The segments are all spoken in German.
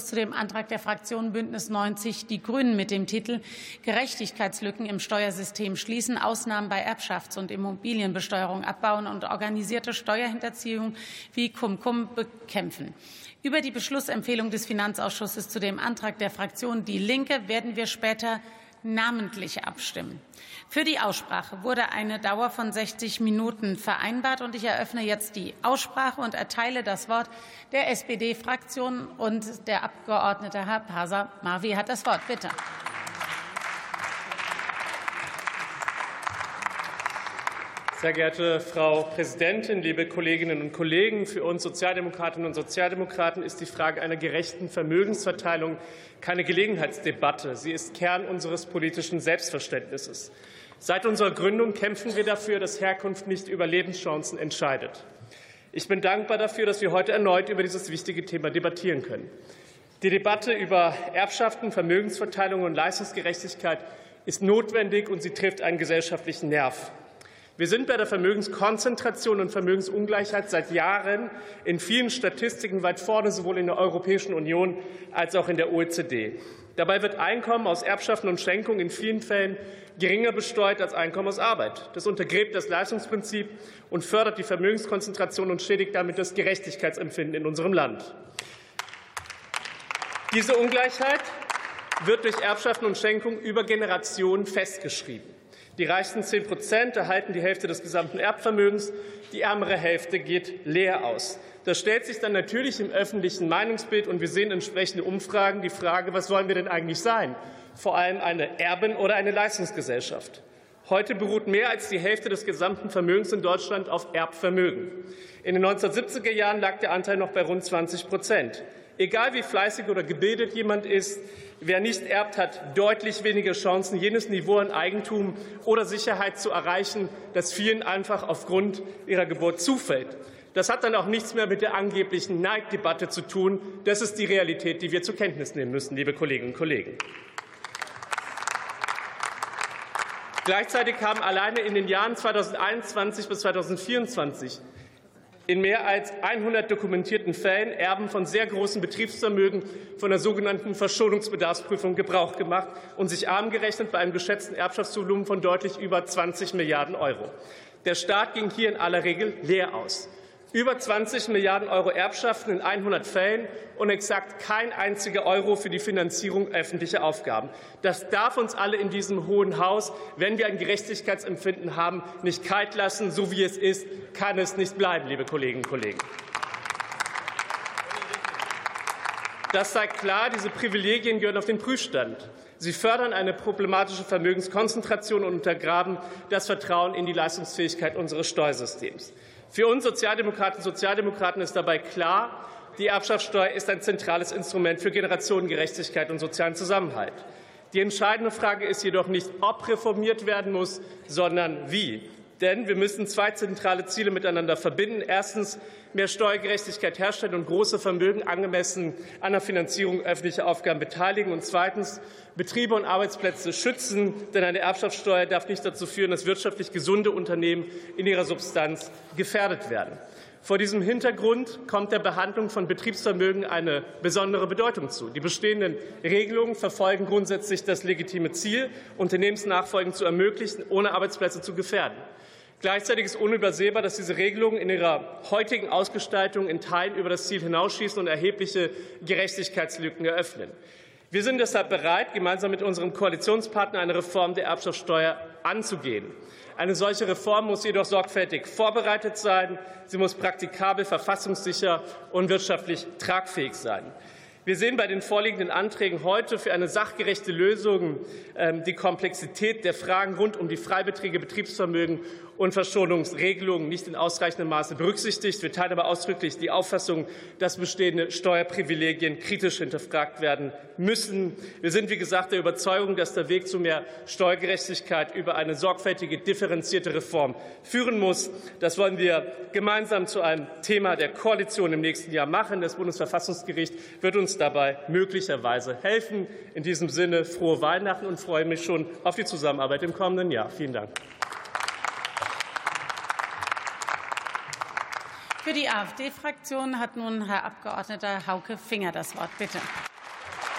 zu dem Antrag der Fraktion Bündnis 90 Die Grünen mit dem Titel Gerechtigkeitslücken im Steuersystem schließen, Ausnahmen bei Erbschafts- und Immobilienbesteuerung abbauen und organisierte Steuerhinterziehung wie Cum-Cum bekämpfen. Über die Beschlussempfehlung des Finanzausschusses zu dem Antrag der Fraktion Die Linke werden wir später namentlich abstimmen. Für die Aussprache wurde eine Dauer von 60 Minuten vereinbart, und ich eröffne jetzt die Aussprache und erteile das Wort der SPD-Fraktion, und der Abgeordnete Herr Paasa-Marvi hat das Wort. Bitte. Sehr geehrte Frau Präsidentin, liebe Kolleginnen und Kollegen! Für uns Sozialdemokratinnen und Sozialdemokraten ist die Frage einer gerechten Vermögensverteilung keine Gelegenheitsdebatte. Sie ist Kern unseres politischen Selbstverständnisses. Seit unserer Gründung kämpfen wir dafür, dass Herkunft nicht über Lebenschancen entscheidet. Ich bin dankbar dafür, dass wir heute erneut über dieses wichtige Thema debattieren können. Die Debatte über Erbschaften, Vermögensverteilung und Leistungsgerechtigkeit ist notwendig, und sie trifft einen gesellschaftlichen Nerv. Wir sind bei der Vermögenskonzentration und Vermögensungleichheit seit Jahren in vielen Statistiken weit vorne, sowohl in der Europäischen Union als auch in der OECD. Dabei wird Einkommen aus Erbschaften und Schenkungen in vielen Fällen geringer besteuert als Einkommen aus Arbeit. Das untergräbt das Leistungsprinzip und fördert die Vermögenskonzentration und schädigt damit das Gerechtigkeitsempfinden in unserem Land. Diese Ungleichheit wird durch Erbschaften und Schenkungen über Generationen festgeschrieben. Die reichsten 10% erhalten die Hälfte des gesamten Erbvermögens, die ärmere Hälfte geht leer aus. Das stellt sich dann natürlich im öffentlichen Meinungsbild, und wir sehen entsprechende Umfragen die Frage, was wollen wir denn eigentlich sein? Vor allem eine Erben- oder eine Leistungsgesellschaft. Heute beruht mehr als die Hälfte des gesamten Vermögens in Deutschland auf Erbvermögen. In den 1970er Jahren lag der Anteil noch bei rund 20%. Egal wie fleißig oder gebildet jemand ist, wer nicht erbt, hat deutlich weniger Chancen, jenes Niveau an Eigentum oder Sicherheit zu erreichen, das vielen einfach aufgrund ihrer Geburt zufällt. Das hat dann auch nichts mehr mit der angeblichen Neiddebatte zu tun. Das ist die Realität, die wir zur Kenntnis nehmen müssen, liebe Kolleginnen und Kollegen. Gleichzeitig haben alleine in den Jahren 2021 bis 2024 in mehr als 100 dokumentierten Fällen Erben von sehr großen Betriebsvermögen von der sogenannten Verschuldungsbedarfsprüfung Gebrauch gemacht und sich arm gerechnet bei einem geschätzten Erbschaftsvolumen von deutlich über 20 Milliarden Euro. Der Staat ging hier in aller Regel leer aus. Über 20 Milliarden Euro Erbschaften in 100 Fällen und exakt kein einziger Euro für die Finanzierung öffentlicher Aufgaben. Das darf uns alle in diesem Hohen Haus, wenn wir ein Gerechtigkeitsempfinden haben, nicht kalt lassen. So wie es ist, kann es nicht bleiben, liebe Kolleginnen und Kollegen. Das zeigt klar, diese Privilegien gehören auf den Prüfstand. Sie fördern eine problematische Vermögenskonzentration und untergraben das Vertrauen in die Leistungsfähigkeit unseres Steuersystems. Für uns Sozialdemokratinnen und Sozialdemokraten ist dabei klar, die Erbschaftssteuer ist ein zentrales Instrument für Generationengerechtigkeit und sozialen Zusammenhalt. Die entscheidende Frage ist jedoch nicht, ob reformiert werden muss, sondern wie. Denn wir müssen zwei zentrale Ziele miteinander verbinden. Erstens mehr Steuergerechtigkeit herstellen und große Vermögen angemessen an der Finanzierung öffentlicher Aufgaben beteiligen. Und zweitens Betriebe und Arbeitsplätze schützen. Denn eine Erbschaftssteuer darf nicht dazu führen, dass wirtschaftlich gesunde Unternehmen in ihrer Substanz gefährdet werden. Vor diesem Hintergrund kommt der Behandlung von Betriebsvermögen eine besondere Bedeutung zu. Die bestehenden Regelungen verfolgen grundsätzlich das legitime Ziel, Unternehmensnachfolgen zu ermöglichen, ohne Arbeitsplätze zu gefährden. Gleichzeitig ist unübersehbar, dass diese Regelungen in ihrer heutigen Ausgestaltung in Teilen über das Ziel hinausschießen und erhebliche Gerechtigkeitslücken eröffnen. Wir sind deshalb bereit, gemeinsam mit unserem Koalitionspartner eine Reform der Erbschaftssteuer anzugehen. Eine solche Reform muss jedoch sorgfältig vorbereitet sein. Sie muss praktikabel, verfassungssicher und wirtschaftlich tragfähig sein. Wir sehen bei den vorliegenden Anträgen heute für eine sachgerechte Lösung die Komplexität der Fragen rund um die Freibeträge, Betriebsvermögen und Verschonungsregelungen nicht in ausreichendem Maße berücksichtigt. Wir teilen aber ausdrücklich die Auffassung, dass bestehende Steuerprivilegien kritisch hinterfragt werden müssen. Wir sind, wie gesagt, der Überzeugung, dass der Weg zu mehr Steuergerechtigkeit über eine sorgfältige, differenzierte Reform führen muss. Das wollen wir gemeinsam zu einem Thema der Koalition im nächsten Jahr machen. Das Bundesverfassungsgericht wird uns dabei möglicherweise helfen. In diesem Sinne frohe Weihnachten und freue mich schon auf die Zusammenarbeit im kommenden Jahr. Vielen Dank. Für die AfD-Fraktion hat nun Herr Abgeordneter Hauke Finger das Wort. Bitte.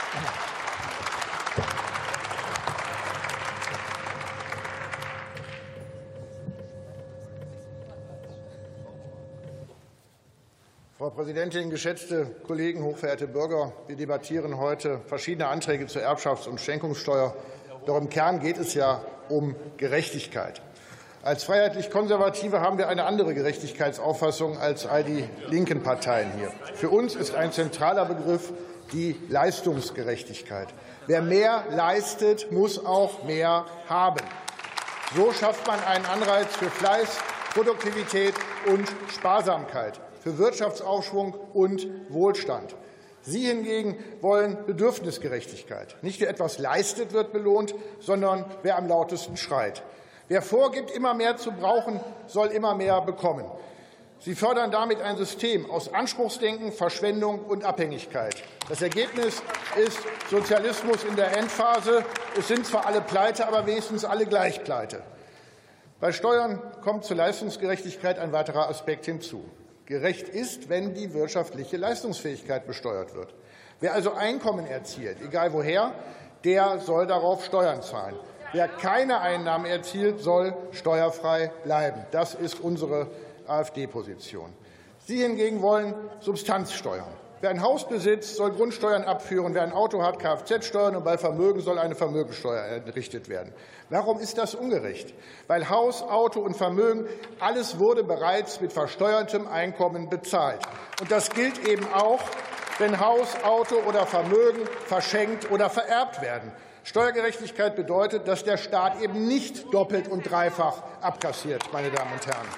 Frau Präsidentin, geschätzte Kollegen, hochverehrte Bürger! Wir debattieren heute verschiedene Anträge zur Erbschafts- und Schenkungssteuer. Doch im Kern geht es ja um Gerechtigkeit. Als Freiheitlich-Konservative haben wir eine andere Gerechtigkeitsauffassung als all die linken Parteien hier. Für uns ist ein zentraler Begriff die Leistungsgerechtigkeit. Wer mehr leistet, muss auch mehr haben. So schafft man einen Anreiz für Fleiß, Produktivität und Sparsamkeit, für Wirtschaftsaufschwung und Wohlstand. Sie hingegen wollen Bedürfnisgerechtigkeit. Nicht wer etwas leistet, wird belohnt, sondern wer am lautesten schreit. Wer vorgibt, immer mehr zu brauchen, soll immer mehr bekommen. Sie fördern damit ein System aus Anspruchsdenken, Verschwendung und Abhängigkeit. Das Ergebnis ist Sozialismus in der Endphase. Es sind zwar alle pleite, aber wenigstens alle gleich pleite. Bei Steuern kommt zur Leistungsgerechtigkeit ein weiterer Aspekt hinzu. Gerecht ist, wenn die wirtschaftliche Leistungsfähigkeit besteuert wird. Wer also Einkommen erzielt, egal woher, der soll darauf Steuern zahlen. Wer keine Einnahmen erzielt, soll steuerfrei bleiben. Das ist unsere AfD-Position. Sie hingegen wollen Substanzsteuern. Wer ein Haus besitzt, soll Grundsteuern abführen. Wer ein Auto hat, Kfz-Steuern, und bei Vermögen soll eine Vermögensteuer errichtet werden. Warum ist das ungerecht? Weil Haus, Auto und Vermögen, alles wurde bereits mit versteuertem Einkommen bezahlt. Und das gilt eben auch, wenn Haus, Auto oder Vermögen verschenkt oder vererbt werden. Steuergerechtigkeit bedeutet, dass der Staat eben nicht doppelt und dreifach abkassiert, meine Damen und Herren.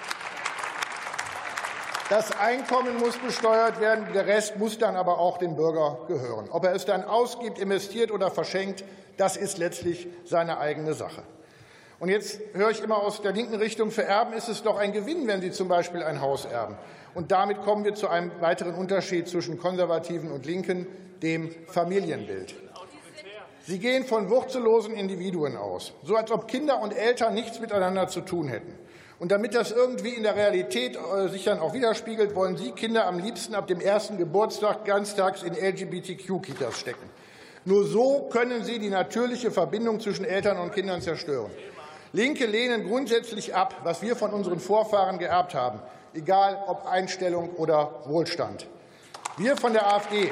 Das Einkommen muss besteuert werden, der Rest muss dann aber auch dem Bürger gehören. Ob er es dann ausgibt, investiert oder verschenkt, das ist letztlich seine eigene Sache. Und jetzt höre ich immer aus der linken Richtung, für Erben ist es doch ein Gewinn, wenn sie zum Beispiel ein Haus erben. Und damit kommen wir zu einem weiteren Unterschied zwischen Konservativen und Linken, dem Familienbild. Sie gehen von wurzellosen Individuen aus, so als ob Kinder und Eltern nichts miteinander zu tun hätten. Und damit das irgendwie in der Realität sich dann auch widerspiegelt, wollen Sie Kinder am liebsten ab dem ersten Geburtstag ganztags in LGBTQ-Kitas stecken. Nur so können Sie die natürliche Verbindung zwischen Eltern und Kindern zerstören. Linke lehnen grundsätzlich ab, was wir von unseren Vorfahren geerbt haben, egal ob Einstellung oder Wohlstand. Wir von der AfD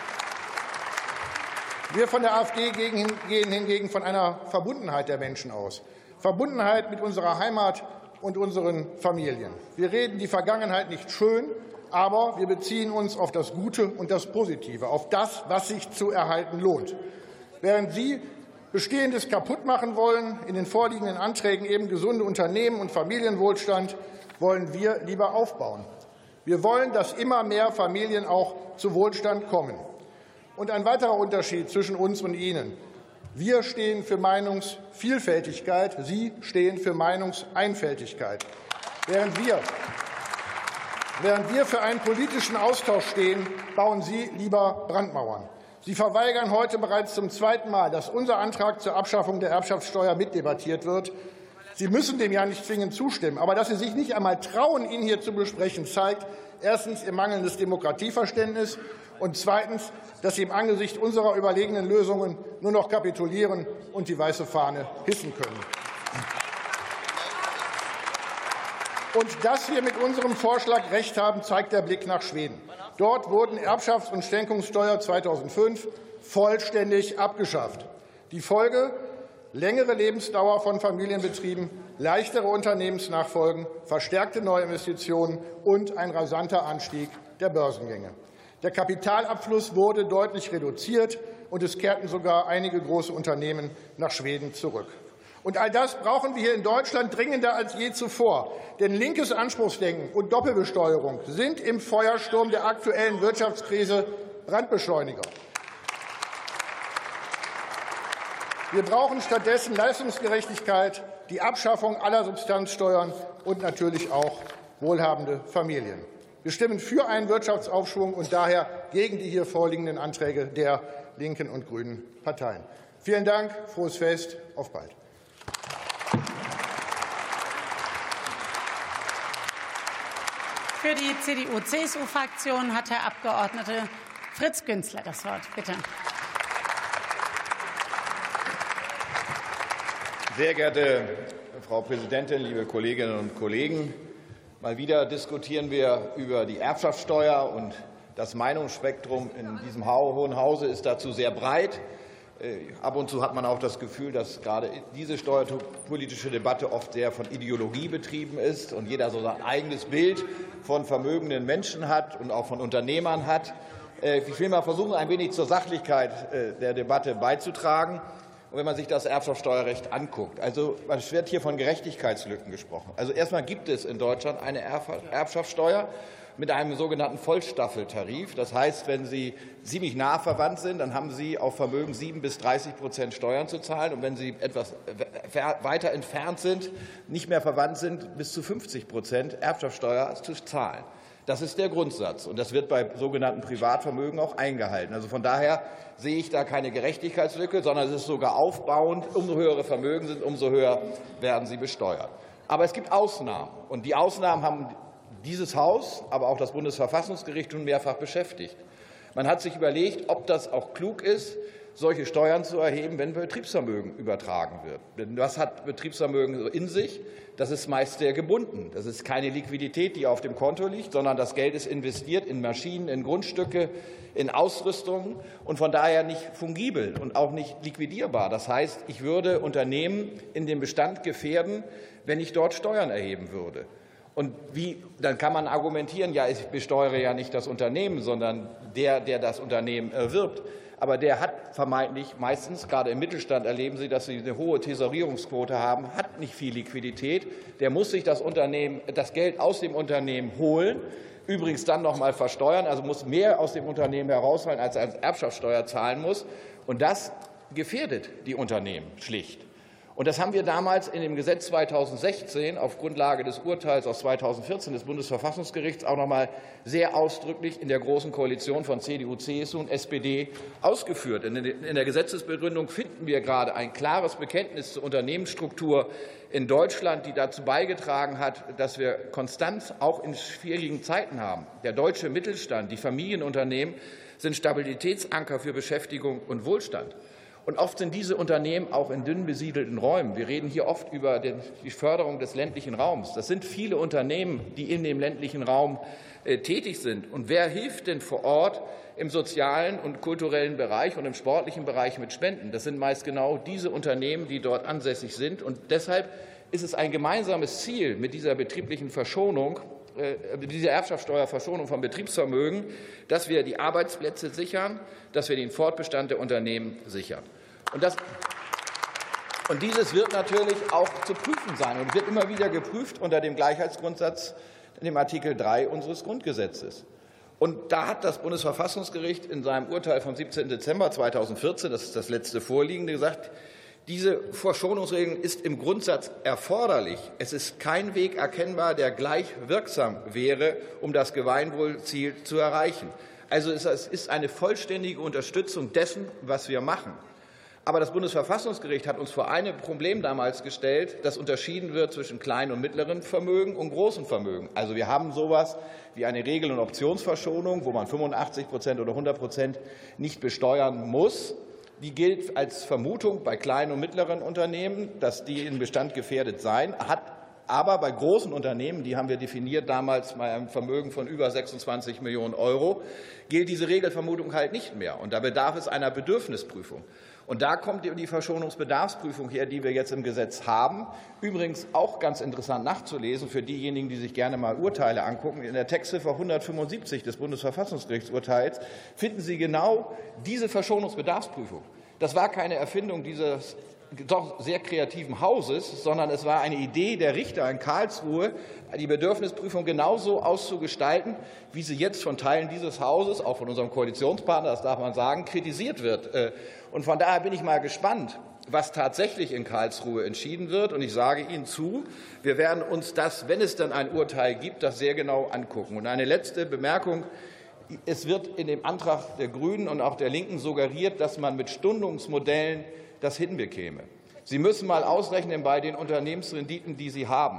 gehen hingegen von einer Verbundenheit der Menschen aus. Verbundenheit mit unserer Heimat und unseren Familien. Wir reden die Vergangenheit nicht schön, aber wir beziehen uns auf das Gute und das Positive, auf das, was sich zu erhalten lohnt. Während Sie Bestehendes kaputt machen wollen, in den vorliegenden Anträgen eben gesunde Unternehmen und Familienwohlstand, wollen wir lieber aufbauen. Wir wollen, dass immer mehr Familien auch zu Wohlstand kommen. Und ein weiterer Unterschied zwischen uns und Ihnen: Wir stehen für Meinungsvielfältigkeit, Sie stehen für Meinungseinfältigkeit. Während wir für einen politischen Austausch stehen, bauen Sie lieber Brandmauern. Sie verweigern heute bereits zum zweiten Mal, dass unser Antrag zur Abschaffung der Erbschaftssteuer mitdebattiert wird. Sie müssen dem ja nicht zwingend zustimmen. Aber dass Sie sich nicht einmal trauen, ihn hier zu besprechen, zeigt erstens Ihr mangelndes Demokratieverständnis und zweitens, dass Sie im Angesicht unserer überlegenen Lösungen nur noch kapitulieren und die weiße Fahne hissen können. Und dass wir mit unserem Vorschlag recht haben, zeigt der Blick nach Schweden. Dort wurden Erbschafts- und Schenkungssteuer 2005 vollständig abgeschafft. Die Folge: längere Lebensdauer von Familienbetrieben, leichtere Unternehmensnachfolgen, verstärkte Neuinvestitionen und ein rasanter Anstieg der Börsengänge. Der Kapitalabfluss wurde deutlich reduziert, und es kehrten sogar einige große Unternehmen nach Schweden zurück. Und all das brauchen wir hier in Deutschland dringender als je zuvor. Denn linkes Anspruchsdenken und Doppelbesteuerung sind im Feuersturm der aktuellen Wirtschaftskrise Brandbeschleuniger. Wir brauchen stattdessen Leistungsgerechtigkeit, die Abschaffung aller Substanzsteuern und natürlich auch wohlhabende Familien. Wir stimmen für einen Wirtschaftsaufschwung und daher gegen die hier vorliegenden Anträge der linken und grünen Parteien. Vielen Dank, frohes Fest, auf bald. Für die CDU-CSU-Fraktion hat Herr Abgeordneter Fritz Günzler das Wort. Bitte. Sehr geehrte Frau Präsidentin, liebe Kolleginnen und Kollegen! Mal wieder diskutieren wir über die Erbschaftssteuer, und das Meinungsspektrum in diesem Hohen Hause ist dazu sehr breit. Ab und zu hat man auch das Gefühl, dass gerade diese steuerpolitische Debatte oft sehr von Ideologie betrieben ist und jeder so sein eigenes Bild von vermögenden Menschen hat und auch von Unternehmern hat. Ich will mal versuchen, ein wenig zur Sachlichkeit der Debatte beizutragen. Und wenn man sich das Erbschaftssteuerrecht anguckt, also es wird hier von Gerechtigkeitslücken gesprochen. Also erstmal gibt es in Deutschland eine Erbschaftssteuer mit einem sogenannten Vollstaffeltarif. Das heißt, wenn Sie ziemlich nah verwandt sind, dann haben Sie auf Vermögen 7 bis 30% Steuern zu zahlen. Und wenn Sie etwas weiter entfernt sind, nicht mehr verwandt sind, bis zu 50% Erbschaftssteuer zu zahlen. Das ist der Grundsatz, und das wird bei sogenannten Privatvermögen auch eingehalten. Also von daher sehe ich da keine Gerechtigkeitslücke, sondern es ist sogar aufbauend. Umso höhere Vermögen sind, umso höher werden sie besteuert. Aber es gibt Ausnahmen, und die Ausnahmen haben dieses Haus, aber auch das Bundesverfassungsgericht schon mehrfach beschäftigt. Man hat sich überlegt, ob das auch klug ist, solche Steuern zu erheben, wenn Betriebsvermögen übertragen wird. Denn was hat Betriebsvermögen in sich? Das ist meist sehr gebunden. Das ist keine Liquidität, die auf dem Konto liegt, sondern das Geld ist investiert in Maschinen, in Grundstücke, in Ausrüstung und von daher nicht fungibel und auch nicht liquidierbar. Das heißt, ich würde Unternehmen in dem Bestand gefährden, wenn ich dort Steuern erheben würde. Und dann kann man argumentieren, ja, ich besteuere ja nicht das Unternehmen, sondern der das Unternehmen erwirbt. Aber der hat vermeintlich meistens, gerade im Mittelstand erleben Sie, dass Sie eine hohe Tesorierungsquote haben, hat nicht viel Liquidität. Der muss sich das Geld aus dem Unternehmen holen, übrigens dann noch mal versteuern, also muss mehr aus dem Unternehmen herausholen, als er als Erbschaftssteuer zahlen muss. Und das gefährdet die Unternehmen schlicht. Und das haben wir damals in dem Gesetz 2016 auf Grundlage des Urteils aus 2014 des Bundesverfassungsgerichts auch noch mal sehr ausdrücklich in der Großen Koalition von CDU, CSU und SPD ausgeführt. In der Gesetzesbegründung finden wir gerade ein klares Bekenntnis zur Unternehmensstruktur in Deutschland, die dazu beigetragen hat, dass wir Konstanz auch in schwierigen Zeiten haben. Der deutsche Mittelstand, die Familienunternehmen sind Stabilitätsanker für Beschäftigung und Wohlstand. Und oft sind diese Unternehmen auch in dünn besiedelten Räumen. Wir reden hier oft über die Förderung des ländlichen Raums. Das sind viele Unternehmen, die in dem ländlichen Raum tätig sind. Und wer hilft denn vor Ort im sozialen und kulturellen Bereich und im sportlichen Bereich mit Spenden? Das sind meist genau diese Unternehmen, die dort ansässig sind. Und deshalb ist es ein gemeinsames Ziel mit dieser betrieblichen Verschonung, diese Erbschaftssteuerverschonung von Betriebsvermögen, dass wir die Arbeitsplätze sichern, dass wir den Fortbestand der Unternehmen sichern. Und dieses wird natürlich auch zu prüfen sein und wird immer wieder geprüft unter dem Gleichheitsgrundsatz in dem Artikel 3 unseres Grundgesetzes. Und da hat das Bundesverfassungsgericht in seinem Urteil vom 17. Dezember 2014, das ist das letzte vorliegende, gesagt, diese Verschonungsregelung ist im Grundsatz erforderlich. Es ist kein Weg erkennbar, der gleich wirksam wäre, um das Gemeinwohlziel zu erreichen. Also es ist eine vollständige Unterstützung dessen, was wir machen. Aber das Bundesverfassungsgericht hat uns vor einem Problem damals gestellt, dass unterschieden wird zwischen kleinen und mittleren Vermögen und großen Vermögen. Also wir haben sowas wie eine Regel- und Optionsverschonung, wo man 85% oder 100% nicht besteuern muss. Die gilt als Vermutung bei kleinen und mittleren Unternehmen, dass die im Bestand gefährdet seien, hat aber bei großen Unternehmen, die haben wir definiert damals bei einem Vermögen von über 26 Millionen €, gilt diese Regelvermutung halt nicht mehr. Und da bedarf es einer Bedürfnisprüfung. Und da kommt die Verschonungsbedarfsprüfung her, die wir jetzt im Gesetz haben. Übrigens auch ganz interessant nachzulesen für diejenigen, die sich gerne mal Urteile angucken. In der Textziffer 175 des Bundesverfassungsgerichtsurteils finden Sie genau diese Verschonungsbedarfsprüfung. Das war keine Erfindung dieses doch sehr kreativen Hauses, sondern es war eine Idee der Richter in Karlsruhe, die Bedürfnisprüfung genauso auszugestalten, wie sie jetzt von Teilen dieses Hauses, auch von unserem Koalitionspartner, das darf man sagen, kritisiert wird. Und von daher bin ich mal gespannt, was tatsächlich in Karlsruhe entschieden wird. Und ich sage Ihnen zu, wir werden uns das, wenn es dann ein Urteil gibt, das sehr genau angucken. Und eine letzte Bemerkung. Es wird in dem Antrag der Grünen und auch der Linken suggeriert, dass man mit Stundungsmodellen das hinbekäme. Sie müssen mal ausrechnen bei den Unternehmensrenditen, die Sie haben,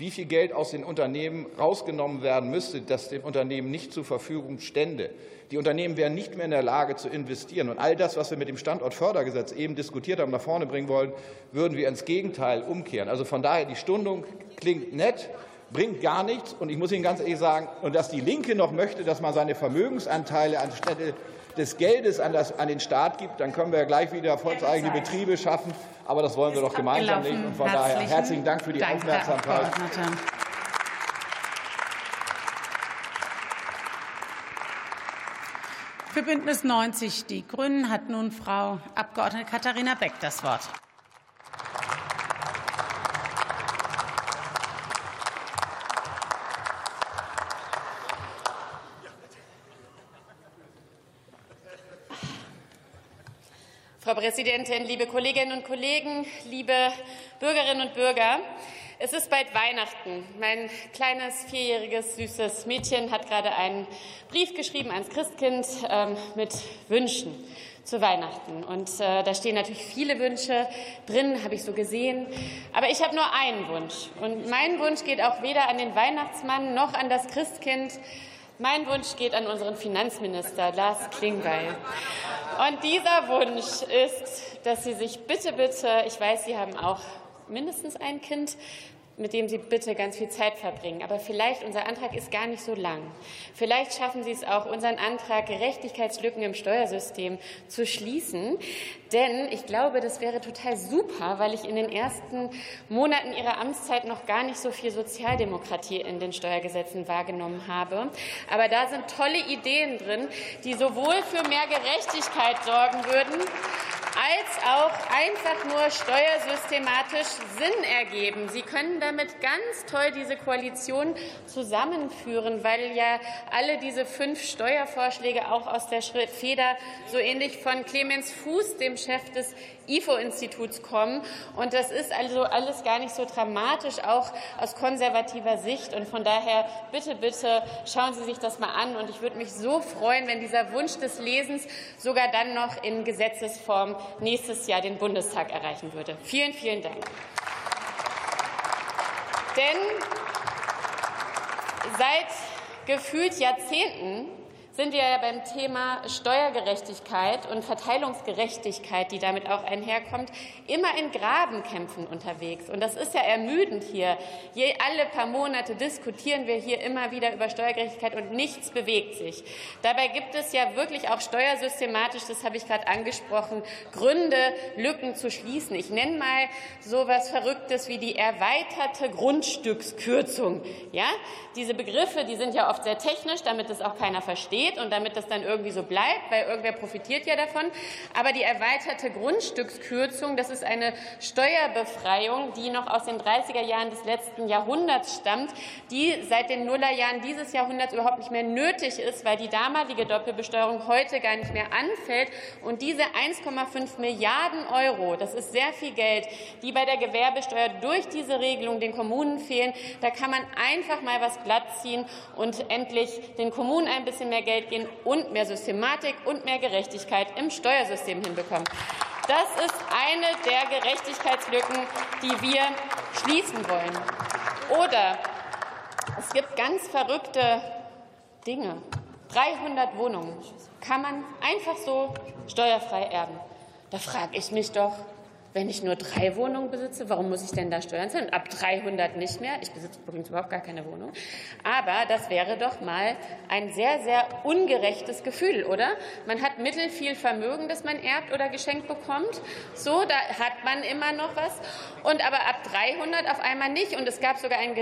wie viel Geld aus den Unternehmen rausgenommen werden müsste, das den Unternehmen nicht zur Verfügung stände. Die Unternehmen wären nicht mehr in der Lage zu investieren. Und all das, was wir mit dem Standortfördergesetz eben diskutiert haben, nach vorne bringen wollen, würden wir ins Gegenteil umkehren. Also von daher, die Stundung klingt nett, bringt gar nichts. Und ich muss Ihnen ganz ehrlich sagen, und dass die Linke noch möchte, dass man seine Vermögensanteile anstelle des Geldes an den Staat gibt, dann können wir ja gleich wieder volkseigene Betriebe schaffen. Aber das wollen wir doch gemeinsam nicht. Und von daher herzlichen Dank für die Aufmerksamkeit. Für Bündnis 90 Die Grünen hat nun Frau Abg. Katharina Beck das Wort. Frau Präsidentin, liebe Kolleginnen und Kollegen, liebe Bürgerinnen und Bürger! Es ist bald Weihnachten. Mein kleines, 4-jähriges, süßes Mädchen hat gerade einen Brief geschrieben ans Christkind mit Wünschen zu Weihnachten. Und da stehen natürlich viele Wünsche drin, habe ich so gesehen. Aber ich habe nur einen Wunsch. Und mein Wunsch geht auch weder an den Weihnachtsmann noch an das Christkind. Mein Wunsch geht an unseren Finanzminister Lars Klingbeil. Und dieser Wunsch ist, dass Sie sich bitte, ich weiß, Sie haben auch mindestens ein Kind, mit dem Sie bitte ganz viel Zeit verbringen. Aber vielleicht, unser Antrag ist gar nicht so lang. Vielleicht schaffen Sie es auch, unseren Antrag, Gerechtigkeitslücken im Steuersystem zu schließen. Denn ich glaube, das wäre total super, weil ich in den ersten Monaten Ihrer Amtszeit noch gar nicht so viel Sozialdemokratie in den Steuergesetzen wahrgenommen habe. Aber da sind tolle Ideen drin, die sowohl für mehr Gerechtigkeit sorgen würden, als auch einfach nur steuersystematisch Sinn ergeben. Sie können damit ganz toll diese Koalition zusammenführen, weil ja alle diese 5 Steuervorschläge auch aus der Feder so ähnlich von Clemens Fuß, dem Chef des IFO-Instituts, kommen. Und das ist also alles gar nicht so dramatisch, auch aus konservativer Sicht. Und von daher bitte, schauen Sie sich das mal an. Und ich würde mich so freuen, wenn dieser Wunsch des Lesens sogar dann noch in Gesetzesform nächstes Jahr den Bundestag erreichen würde. Vielen, vielen Dank. Denn seit gefühlt Jahrzehnten sind wir ja beim Thema Steuergerechtigkeit und Verteilungsgerechtigkeit, die damit auch einherkommt, immer in Grabenkämpfen unterwegs. Und das ist ja ermüdend hier. Alle paar Monate diskutieren wir hier immer wieder über Steuergerechtigkeit und nichts bewegt sich. Dabei gibt es ja wirklich auch steuersystematisch, das habe ich gerade angesprochen, Gründe, Lücken zu schließen. Ich nenne mal so etwas Verrücktes wie die erweiterte Grundstückskürzung. Ja? Diese Begriffe, die sind ja oft sehr technisch, damit es auch keiner versteht und damit das dann irgendwie so bleibt, weil irgendwer profitiert ja davon. Aber die erweiterte Grundstückskürzung, das ist eine Steuerbefreiung, die noch aus den 30er Jahren des letzten Jahrhunderts stammt, die seit den Nullerjahren dieses Jahrhunderts überhaupt nicht mehr nötig ist, weil die damalige Doppelbesteuerung heute gar nicht mehr anfällt. Und diese 1,5 Milliarden Euro, das ist sehr viel Geld, die bei der Gewerbesteuer durch diese Regelung den Kommunen fehlen, da kann man einfach mal was glatt ziehen und endlich den Kommunen ein bisschen mehr Geld gehen und mehr Systematik und mehr Gerechtigkeit im Steuersystem hinbekommen. Das ist eine der Gerechtigkeitslücken, die wir schließen wollen. Oder es gibt ganz verrückte Dinge. 300 Wohnungen kann man einfach so steuerfrei erben. Da frage ich mich doch, wenn ich nur 3 Wohnungen besitze, warum muss ich denn da Steuern zahlen? Ab 300 nicht mehr. Ich besitze übrigens überhaupt gar keine Wohnung. Aber das wäre doch mal ein sehr, sehr ungerechtes Gefühl, oder? Man hat mittelfiel Vermögen, das man erbt oder geschenkt bekommt. So, da hat man immer noch was. Und aber ab 300 auf einmal nicht. Und es gab sogar ein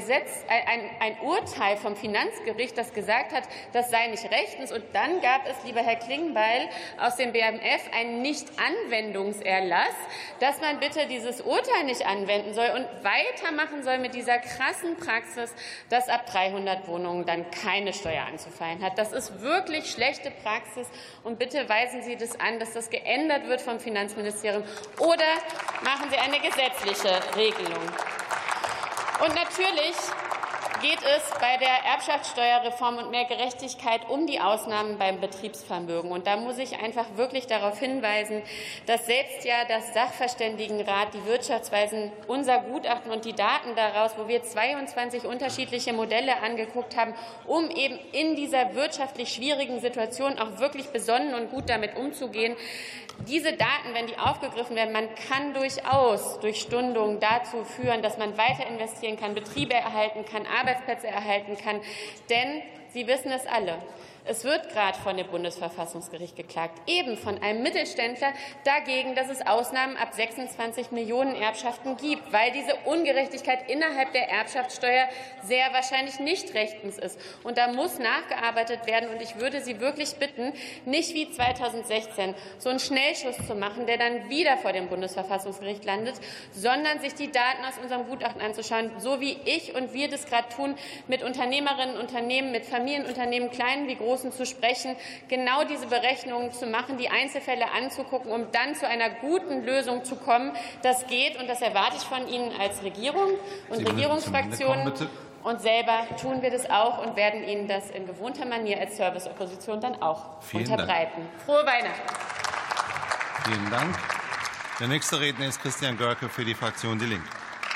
Urteil vom Finanzgericht, das gesagt hat, das sei nicht rechtens. Und dann gab es, lieber Herr Klingbeil, aus dem BMF einen Nichtanwendungserlass, dass man bitte dieses Urteil nicht anwenden soll und weitermachen soll mit dieser krassen Praxis, dass ab 300 Wohnungen dann keine Steuer anzufallen hat. Das ist wirklich schlechte Praxis. Und bitte weisen Sie das an, dass das geändert wird vom Finanzministerium. Oder machen Sie eine gesetzliche Regelung. Und natürlich geht es bei der Erbschaftssteuerreform und mehr Gerechtigkeit um die Ausnahmen beim Betriebsvermögen. Und da muss ich einfach wirklich darauf hinweisen, dass selbst ja das Sachverständigenrat, die Wirtschaftsweisen, unser Gutachten und die Daten daraus, wo wir 22 unterschiedliche Modelle angeguckt haben, um eben in dieser wirtschaftlich schwierigen Situation auch wirklich besonnen und gut damit umzugehen. Diese Daten, wenn die aufgegriffen werden, man kann durchaus durch Stundungen dazu führen, dass man weiter investieren kann, Betriebe erhalten kann, Arbeitsplätze erhalten kann. Denn Sie wissen es alle. Es wird gerade von dem Bundesverfassungsgericht geklagt, eben von einem Mittelständler dagegen, dass es Ausnahmen ab 26 Millionen Erbschaften gibt, weil diese Ungerechtigkeit innerhalb der Erbschaftssteuer sehr wahrscheinlich nicht rechtens ist. Und da muss nachgearbeitet werden. Und ich würde Sie wirklich bitten, nicht wie 2016 so einen Schnellschuss zu machen, der dann wieder vor dem Bundesverfassungsgericht landet, sondern sich die Daten aus unserem Gutachten anzuschauen, so wie ich und wir das gerade tun, mit Unternehmerinnen und Unternehmen, mit Familienunternehmen, kleinen wie großen, zu sprechen, genau diese Berechnungen zu machen, die Einzelfälle anzugucken, um dann zu einer guten Lösung zu kommen. Das geht, und das erwarte ich von Ihnen als Regierung und Regierungsfraktionen. Und selber tun wir das auch und werden Ihnen das in gewohnter Manier als Serviceopposition dann auch unterbreiten. Frohe Weihnachten. Vielen Dank. Der nächste Redner ist Christian Görke für die Fraktion Die Linke.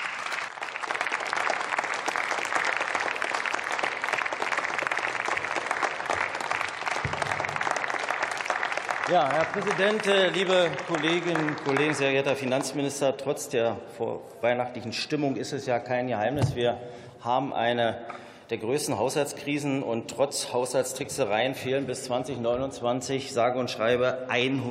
Ja, Herr Präsident, liebe Kolleginnen und Kollegen, sehr geehrter Herr Finanzminister! Trotz der vorweihnachtlichen Stimmung ist es ja kein Geheimnis. Wir haben eine der größten Haushaltskrisen, und trotz Haushaltstricksereien fehlen bis 2029 sage und schreibe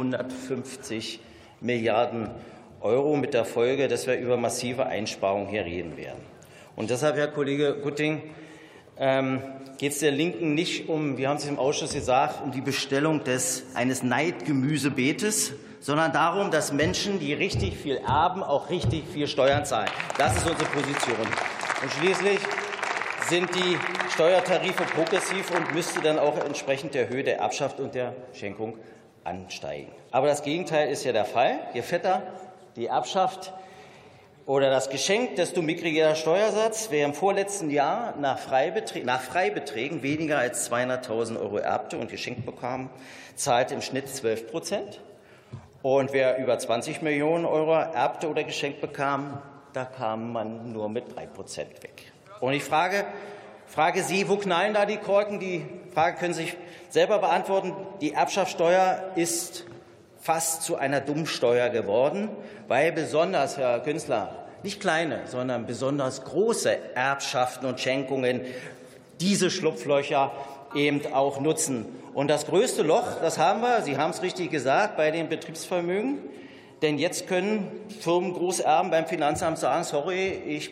150 Milliarden Euro, mit der Folge, dass wir über massive Einsparungen hier reden werden. Und deshalb, Herr Kollege Gutting, geht es der Linken nicht um, wir haben es im Ausschuss gesagt, um die Bestellung eines Neidgemüsebeetes, sondern darum, dass Menschen, die richtig viel erben, auch richtig viel Steuern zahlen. Das ist unsere Position. Und schließlich sind die Steuertarife progressiv und müsste dann auch entsprechend der Höhe der Erbschaft und der Schenkung ansteigen. Aber das Gegenteil ist ja der Fall. Je fetter die Erbschaft oder das Geschenk, desto mickriger der Steuersatz. Wer im vorletzten Jahr nach Freibeträgen weniger als 200.000 € erbte und geschenkt bekam, zahlte im Schnitt 12%. Und wer über 20 Millionen € erbte oder geschenkt bekam, da kam man nur mit 3% weg. Und ich frage Sie, wo knallen da die Korken? Die Frage können Sie sich selber beantworten. Die Erbschaftssteuer ist fast zu einer Dummsteuer geworden, weil besonders, Herr Günzler, nicht kleine, sondern besonders große Erbschaften und Schenkungen diese Schlupflöcher eben auch nutzen. Und das größte Loch, das haben wir, Sie haben es richtig gesagt, bei den Betriebsvermögen. Denn jetzt können Firmen, Großerben beim Finanzamt sagen, sorry, ich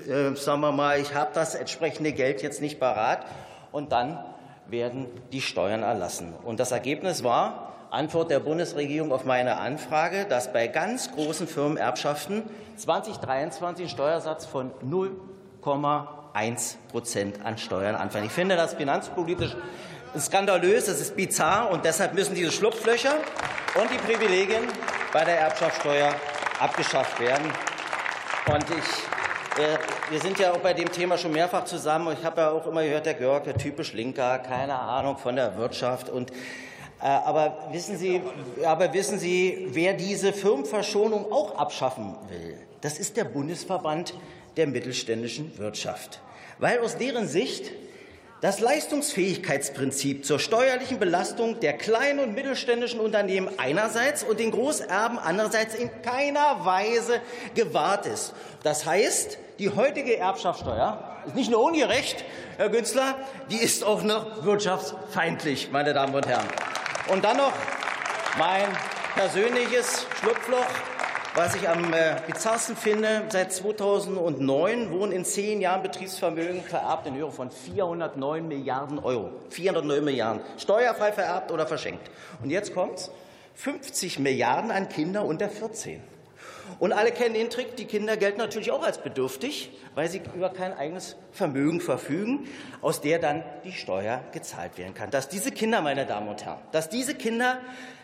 habe das entsprechende Geld jetzt nicht parat. Und dann werden die Steuern erlassen. Und das Ergebnis war, Antwort der Bundesregierung auf meine Anfrage, dass bei ganz großen Firmenerbschaften 2023 ein Steuersatz von 0,1% an Steuern anfällt. Ich finde das finanzpolitisch skandalös, das ist bizarr, und deshalb müssen diese Schlupflöcher und die Privilegien bei der Erbschaftssteuer abgeschafft werden. Und wir sind ja auch bei dem Thema schon mehrfach zusammen. Ich habe ja auch immer gehört, der Görke, typisch Linker, keine Ahnung von der Wirtschaft. Aber wissen Sie, wer diese Firmenverschonung auch abschaffen will? Das ist der Bundesverband der mittelständischen Wirtschaft. Weil aus deren Sicht das Leistungsfähigkeitsprinzip zur steuerlichen Belastung der kleinen und mittelständischen Unternehmen einerseits und den Großerben andererseits in keiner Weise gewahrt ist. Das heißt, die heutige Erbschaftssteuer ist nicht nur ungerecht, Herr Günzler, die ist auch noch wirtschaftsfeindlich, meine Damen und Herren. Und dann noch mein persönliches Schlupfloch, was ich am bizarrsten finde. Seit 2009 wurden in 10 Jahren Betriebsvermögen vererbt in Höhe von 409 Milliarden €. 409 Milliarden, steuerfrei vererbt oder verschenkt. Und jetzt kommt's: 50 Milliarden an Kinder unter 14. Und alle kennen den Trick, die Kinder gelten natürlich auch als bedürftig, weil sie über kein eigenes Vermögen verfügen, aus der dann die Steuer gezahlt werden kann. Dass diese Kinder, meine Damen und Herren,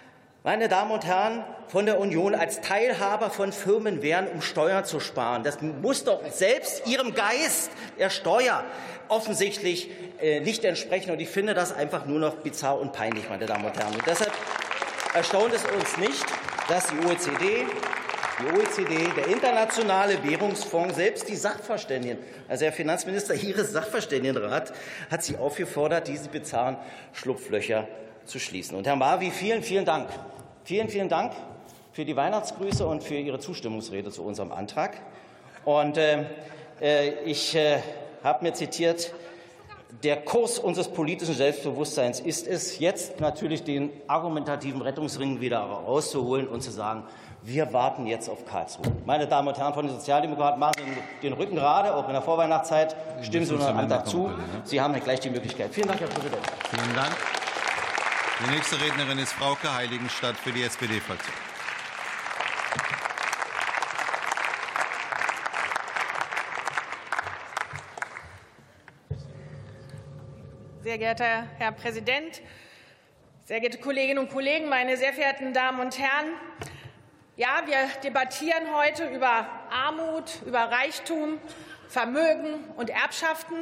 Meine Damen und Herren von der Union, als Teilhaber von Firmen wären, um Steuern zu sparen. Das muss doch selbst Ihrem Geist der Steuer offensichtlich nicht entsprechen. Und ich finde das einfach nur noch bizarr und peinlich, meine Damen und Herren. Und deshalb erstaunt es uns nicht, dass die OECD, der Internationale Währungsfonds, selbst die Sachverständigen, also Herr Finanzminister, Ihres Sachverständigenrat hat Sie aufgefordert, diese bizarren Schlupflöcher zu schließen. Und Herr Marvi, vielen, vielen Dank. Vielen, vielen Dank für die Weihnachtsgrüße und für Ihre Zustimmungsrede zu unserem Antrag. Und ich habe mir zitiert, der Kurs unseres politischen Selbstbewusstseins ist es, jetzt natürlich den argumentativen Rettungsring wieder rauszuholen und zu sagen, wir warten jetzt auf Karlsruhe. Meine Damen und Herren von den Sozialdemokraten, machen Sie den Rücken gerade, auch in der Vorweihnachtszeit. Stimmen Sie unserem Antrag zu. Sie haben gleich die Möglichkeit. Vielen Dank, Herr Präsident. Vielen Dank. Die nächste Rednerin ist Frauke Heiligenstadt für die SPD-Fraktion. Sehr geehrter Herr Präsident, sehr geehrte Kolleginnen und Kollegen, meine sehr verehrten Damen und Herren! Ja, wir debattieren heute über Armut, über Reichtum, Vermögen und Erbschaften.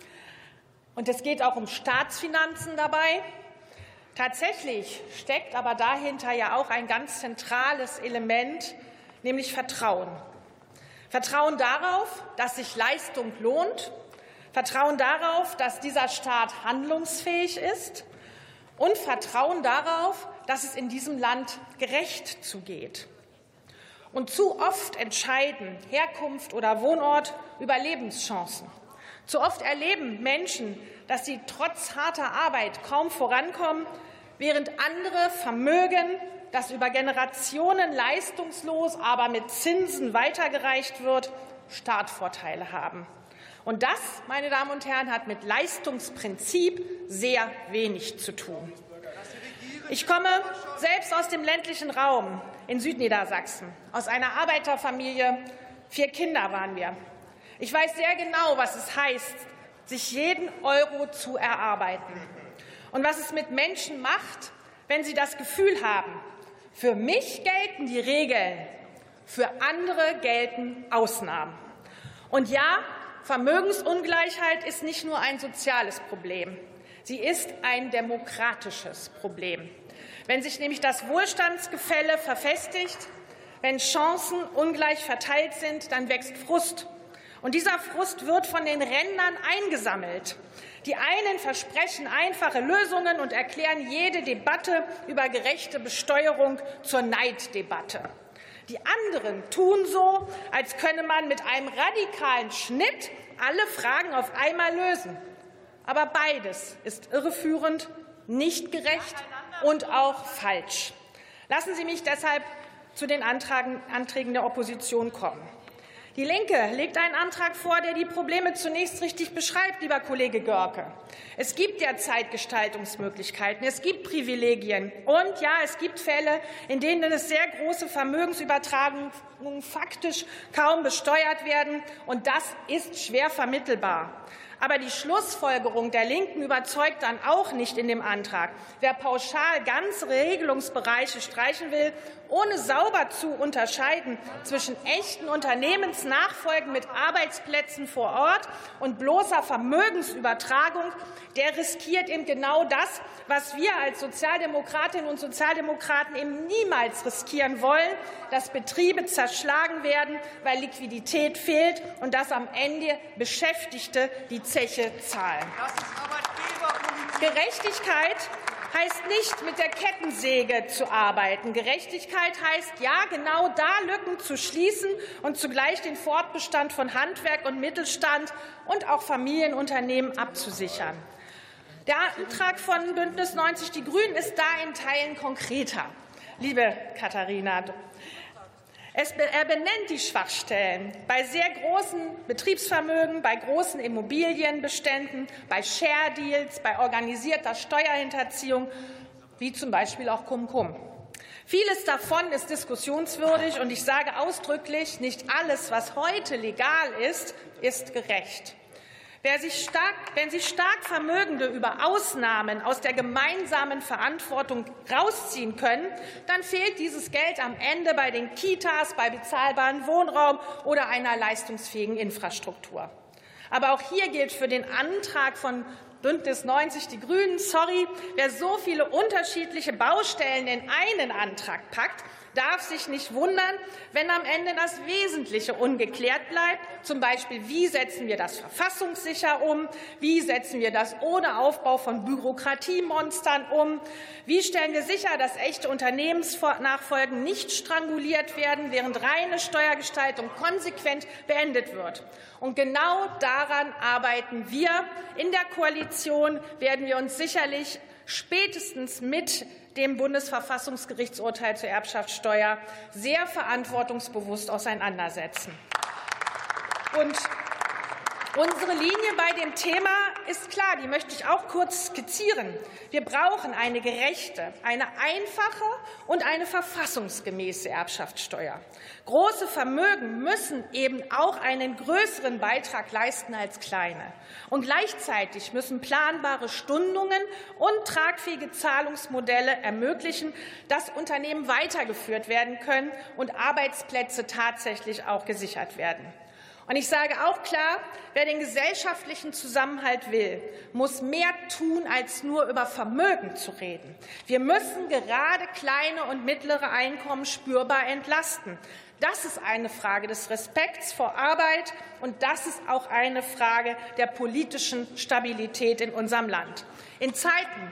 Und es geht auch um Staatsfinanzen dabei. Tatsächlich steckt aber dahinter ja auch ein ganz zentrales Element, nämlich Vertrauen. Vertrauen darauf, dass sich Leistung lohnt. Vertrauen darauf, dass dieser Staat handlungsfähig ist. Und Vertrauen darauf, dass es in diesem Land gerecht zugeht. Und zu oft entscheiden Herkunft oder Wohnort über Lebenschancen. Zu oft erleben Menschen, dass sie trotz harter Arbeit kaum vorankommen, während andere Vermögen, das über Generationen leistungslos, aber mit Zinsen weitergereicht wird, Startvorteile haben. Und das, meine Damen und Herren, hat mit Leistungsprinzip sehr wenig zu tun. Ich komme selbst aus dem ländlichen Raum in Südniedersachsen, aus einer Arbeiterfamilie. 4 Kinder waren wir. Ich weiß sehr genau, was es heißt, sich jeden Euro zu erarbeiten. Und was es mit Menschen macht, wenn sie das Gefühl haben, für mich gelten die Regeln, für andere gelten Ausnahmen. Und ja, Vermögensungleichheit ist nicht nur ein soziales Problem. Sie ist ein demokratisches Problem. Wenn sich nämlich das Wohlstandsgefälle verfestigt, wenn Chancen ungleich verteilt sind, dann wächst Frust. Und dieser Frust wird von den Rändern eingesammelt. Die einen versprechen einfache Lösungen und erklären jede Debatte über gerechte Besteuerung zur Neiddebatte. Die anderen tun so, als könne man mit einem radikalen Schnitt alle Fragen auf einmal lösen. Aber beides ist irreführend, nicht gerecht und auch falsch. Lassen Sie mich deshalb zu den Anträgen der Opposition kommen. Die Linke legt einen Antrag vor, der die Probleme zunächst richtig beschreibt, lieber Kollege Görke. Es gibt derzeit Gestaltungsmöglichkeiten, es gibt Privilegien und ja, es gibt Fälle, in denen es sehr große Vermögensübertragungen faktisch kaum besteuert werden, und das ist schwer vermittelbar. Aber die Schlussfolgerung der Linken überzeugt dann auch nicht in dem Antrag. Wer pauschal ganze Regelungsbereiche streichen will, ohne sauber zu unterscheiden zwischen echten Unternehmensnachfolgen mit Arbeitsplätzen vor Ort und bloßer Vermögensübertragung, der riskiert eben genau das, was wir als Sozialdemokratinnen und Sozialdemokraten eben niemals riskieren wollen, dass Betriebe zerschlagen werden, weil Liquidität fehlt und dass am Ende Beschäftigte die Zeche zahlen. Gerechtigkeit heißt nicht, mit der Kettensäge zu arbeiten. Gerechtigkeit heißt, ja, genau da Lücken zu schließen und zugleich den Fortbestand von Handwerk und Mittelstand und auch Familienunternehmen abzusichern. Der Antrag von Bündnis 90 Die Grünen ist da in Teilen konkreter, liebe Katharina. Er benennt die Schwachstellen bei sehr großen Betriebsvermögen, bei großen Immobilienbeständen, bei Share Deals, bei organisierter Steuerhinterziehung, wie zum Beispiel auch Cum-Cum. Vieles davon ist diskussionswürdig, und ich sage ausdrücklich, nicht alles, was heute legal ist, ist gerecht. Wenn sich stark Vermögende über Ausnahmen aus der gemeinsamen Verantwortung rausziehen können, dann fehlt dieses Geld am Ende bei den Kitas, bei bezahlbarem Wohnraum oder einer leistungsfähigen Infrastruktur. Aber auch hier gilt für den Antrag von Bündnis 90 Die Grünen, sorry, wer so viele unterschiedliche Baustellen in einen Antrag packt, darf sich nicht wundern, wenn am Ende das Wesentliche ungeklärt bleibt. Zum Beispiel, wie setzen wir das verfassungssicher um? Wie setzen wir das ohne Aufbau von Bürokratiemonstern um? Wie stellen wir sicher, dass echte Unternehmensnachfolgen nicht stranguliert werden, während reine Steuergestaltung konsequent beendet wird? Und genau daran arbeiten wir. In der Koalition werden wir uns sicherlich spätestens mit dem Bundesverfassungsgerichtsurteil zur Erbschaftssteuer sehr verantwortungsbewusst auseinandersetzen. Und unsere Linie bei dem Thema ist klar, die möchte ich auch kurz skizzieren. Wir brauchen eine gerechte, eine einfache und eine verfassungsgemäße Erbschaftssteuer. Große Vermögen müssen eben auch einen größeren Beitrag leisten als kleine. Und gleichzeitig müssen planbare Stundungen und tragfähige Zahlungsmodelle ermöglichen, dass Unternehmen weitergeführt werden können und Arbeitsplätze tatsächlich auch gesichert werden. Und ich sage auch klar, wer den gesellschaftlichen Zusammenhalt will, muss mehr tun, als nur über Vermögen zu reden. Wir müssen gerade kleine und mittlere Einkommen spürbar entlasten. Das ist eine Frage des Respekts vor Arbeit, und das ist auch eine Frage der politischen Stabilität in unserem Land. In Zeiten,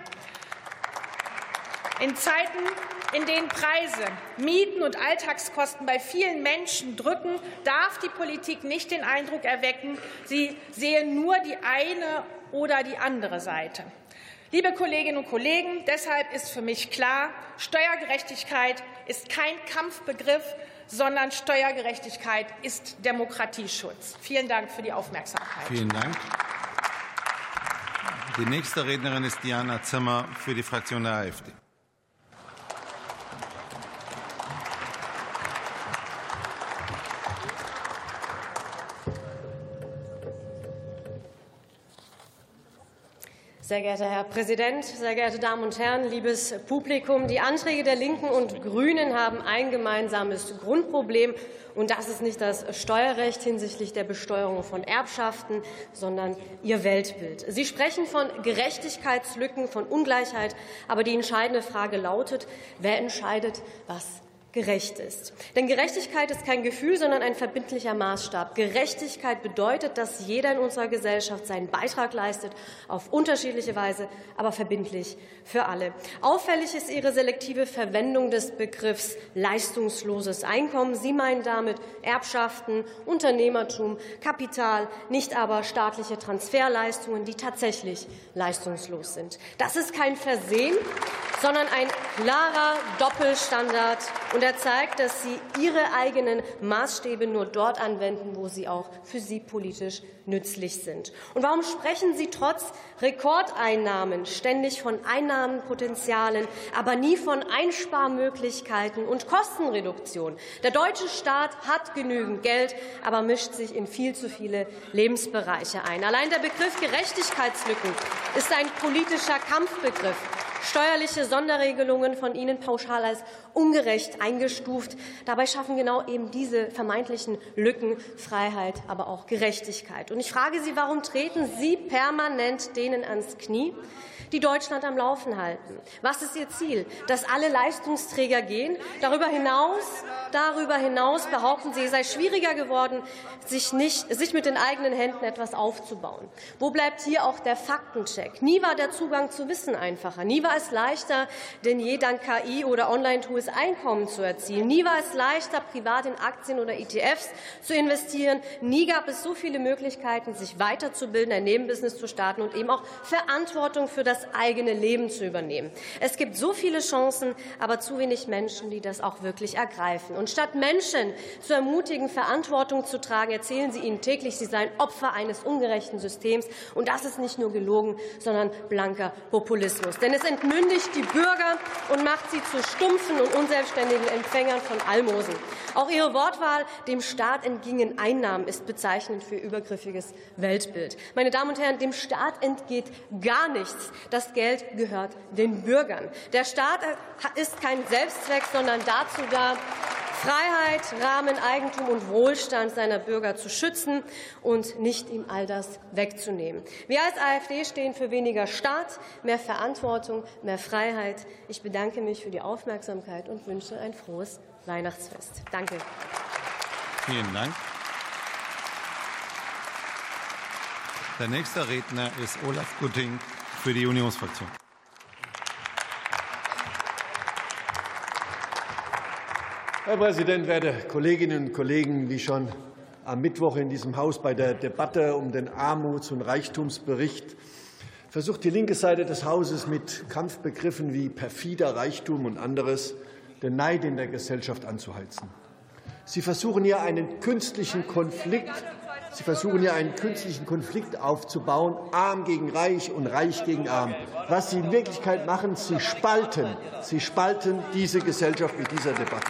in denen Preise, Mieten und Alltagskosten bei vielen Menschen drücken, darf die Politik nicht den Eindruck erwecken, sie sehe nur die eine oder die andere Seite. Liebe Kolleginnen und Kollegen, deshalb ist für mich klar, Steuergerechtigkeit ist kein Kampfbegriff, sondern Steuergerechtigkeit ist Demokratieschutz. Vielen Dank für die Aufmerksamkeit. Vielen Dank. Die nächste Rednerin ist Diana Zimmer für die Fraktion der AfD. Sehr geehrter Herr Präsident, sehr geehrte Damen und Herren, liebes Publikum! Die Anträge der Linken und Grünen haben ein gemeinsames Grundproblem, und das ist nicht das Steuerrecht hinsichtlich der Besteuerung von Erbschaften, sondern ihr Weltbild. Sie sprechen von Gerechtigkeitslücken, von Ungleichheit, aber die entscheidende Frage lautet: Wer entscheidet, was gerecht ist? Denn Gerechtigkeit ist kein Gefühl, sondern ein verbindlicher Maßstab. Gerechtigkeit bedeutet, dass jeder in unserer Gesellschaft seinen Beitrag leistet, auf unterschiedliche Weise, aber verbindlich für alle. Auffällig ist Ihre selektive Verwendung des Begriffs leistungsloses Einkommen. Sie meinen damit Erbschaften, Unternehmertum, Kapital, nicht aber staatliche Transferleistungen, die tatsächlich leistungslos sind. Das ist kein Versehen, sondern ein klarer Doppelstandard. Und er zeigt, dass Sie Ihre eigenen Maßstäbe nur dort anwenden, wo sie auch für Sie politisch nützlich sind. Und warum sprechen Sie trotz Rekordeinnahmen ständig von Einnahmenpotenzialen, aber nie von Einsparmöglichkeiten und Kostenreduktion? Der deutsche Staat hat genügend Geld, aber mischt sich in viel zu viele Lebensbereiche ein. Allein der Begriff Gerechtigkeitslücken ist ein politischer Kampfbegriff. Steuerliche Sonderregelungen von Ihnen pauschal als ungerecht eingestuft. Dabei schaffen genau eben diese vermeintlichen Lücken Freiheit, aber auch Gerechtigkeit. Und ich frage Sie, warum treten Sie permanent denen ans Knie, die Deutschland am Laufen halten? Was ist Ihr Ziel? Dass alle Leistungsträger gehen? Darüber hinaus behaupten Sie, es sei schwieriger geworden, sich mit den eigenen Händen etwas aufzubauen. Wo bleibt hier auch der Faktencheck? Nie war der Zugang zu Wissen einfacher. Nie war es leichter denn je, dank KI oder Online-Tools Einkommen zu erzielen. Nie war es leichter, privat in Aktien oder ETFs zu investieren. Nie gab es so viele Möglichkeiten, sich weiterzubilden, ein Nebenbusiness zu starten und eben auch Verantwortung für das eigene Leben zu übernehmen. Es gibt so viele Chancen, aber zu wenig Menschen, die das auch wirklich ergreifen. Und statt Menschen zu ermutigen, Verantwortung zu tragen, erzählen Sie ihnen täglich, sie seien Opfer eines ungerechten Systems. Und das ist nicht nur gelogen, sondern blanker Populismus. Denn es entmündigt die Bürger und macht sie zu stumpfen und unselbstständigen Empfängern von Almosen. Auch Ihre Wortwahl, dem Staat entgingen Einnahmen, ist bezeichnend für Ihr übergriffiges Weltbild. Meine Damen und Herren, dem Staat entgeht gar nichts. Das Geld gehört den Bürgern. Der Staat ist kein Selbstzweck, sondern dazu da, Freiheit, Rahmen, Eigentum und Wohlstand seiner Bürger zu schützen und nicht ihm all das wegzunehmen. Wir als AfD stehen für weniger Staat, mehr Verantwortung, mehr Freiheit. Ich bedanke mich für die Aufmerksamkeit und wünsche ein frohes Weihnachtsfest. Danke. Vielen Dank. Der nächste Redner ist Olaf Gutting für die Unionsfraktion. Herr Präsident, werte Kolleginnen und Kollegen! Wie schon am Mittwoch in diesem Haus bei der Debatte um den Armuts- und Reichtumsbericht versucht die linke Seite des Hauses mit Kampfbegriffen wie perfider Reichtum und anderes den Neid in der Gesellschaft anzuheizen. Sie versuchen hier einen künstlichen Konflikt aufzubauen, arm gegen reich und reich gegen arm. Was Sie in Wirklichkeit machen, Sie spalten diese Gesellschaft mit dieser Debatte.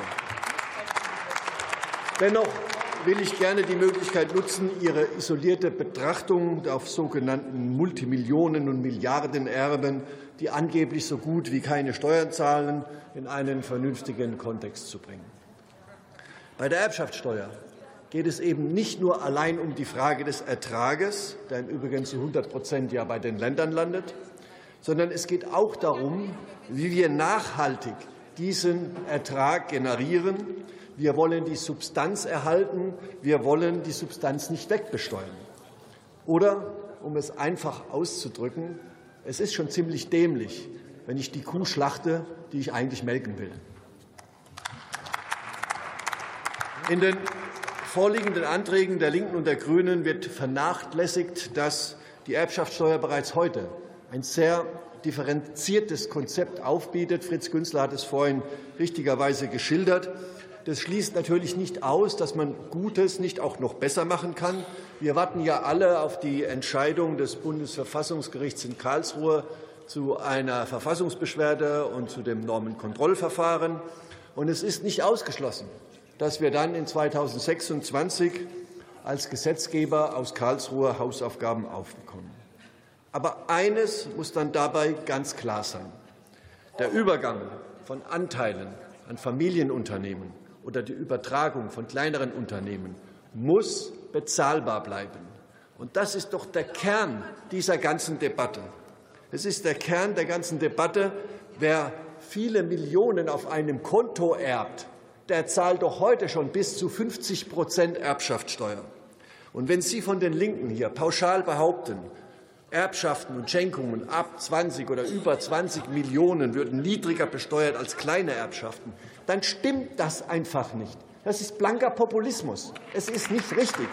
Dennoch will ich gerne die Möglichkeit nutzen, Ihre isolierte Betrachtung auf sogenannten Multimillionen- und Milliardenerben, die angeblich so gut wie keine Steuern zahlen, in einen vernünftigen Kontext zu bringen. Bei der Erbschaftssteuer geht es eben nicht nur allein um die Frage des Ertrages, der im Übrigen zu 100% ja bei den Ländern landet, sondern es geht auch darum, wie wir nachhaltig diesen Ertrag generieren. Wir wollen die Substanz erhalten, wir wollen die Substanz nicht wegbesteuern. Oder, um es einfach auszudrücken, es ist schon ziemlich dämlich, wenn ich die Kuh schlachte, die ich eigentlich melken will. In den vorliegenden Anträgen der Linken und der Grünen wird vernachlässigt, dass die Erbschaftssteuer bereits heute ein sehr differenziertes Konzept aufbietet. Fritz Günzler hat es vorhin richtigerweise geschildert. Das schließt natürlich nicht aus, dass man Gutes nicht auch noch besser machen kann. Wir warten ja alle auf die Entscheidung des Bundesverfassungsgerichts in Karlsruhe zu einer Verfassungsbeschwerde und zu dem Normenkontrollverfahren. Und es ist nicht ausgeschlossen, dass wir dann in 2026 als Gesetzgeber aus Karlsruhe Hausaufgaben aufbekommen. Aber eines muss dann dabei ganz klar sein. Der Übergang von Anteilen an Familienunternehmen oder die Übertragung von kleineren Unternehmen muss bezahlbar bleiben. Und das ist doch der Kern dieser ganzen Debatte. Es ist der Kern der ganzen Debatte. Wer viele Millionen auf einem Konto erbt, der zahlt doch heute schon bis zu 50% Erbschaftssteuer. Und wenn Sie von den Linken hier pauschal behaupten, Erbschaften und Schenkungen ab 20 oder über 20 Millionen würden niedriger besteuert als kleine Erbschaften, dann stimmt das einfach nicht. Das ist blanker Populismus. Es ist nicht richtig.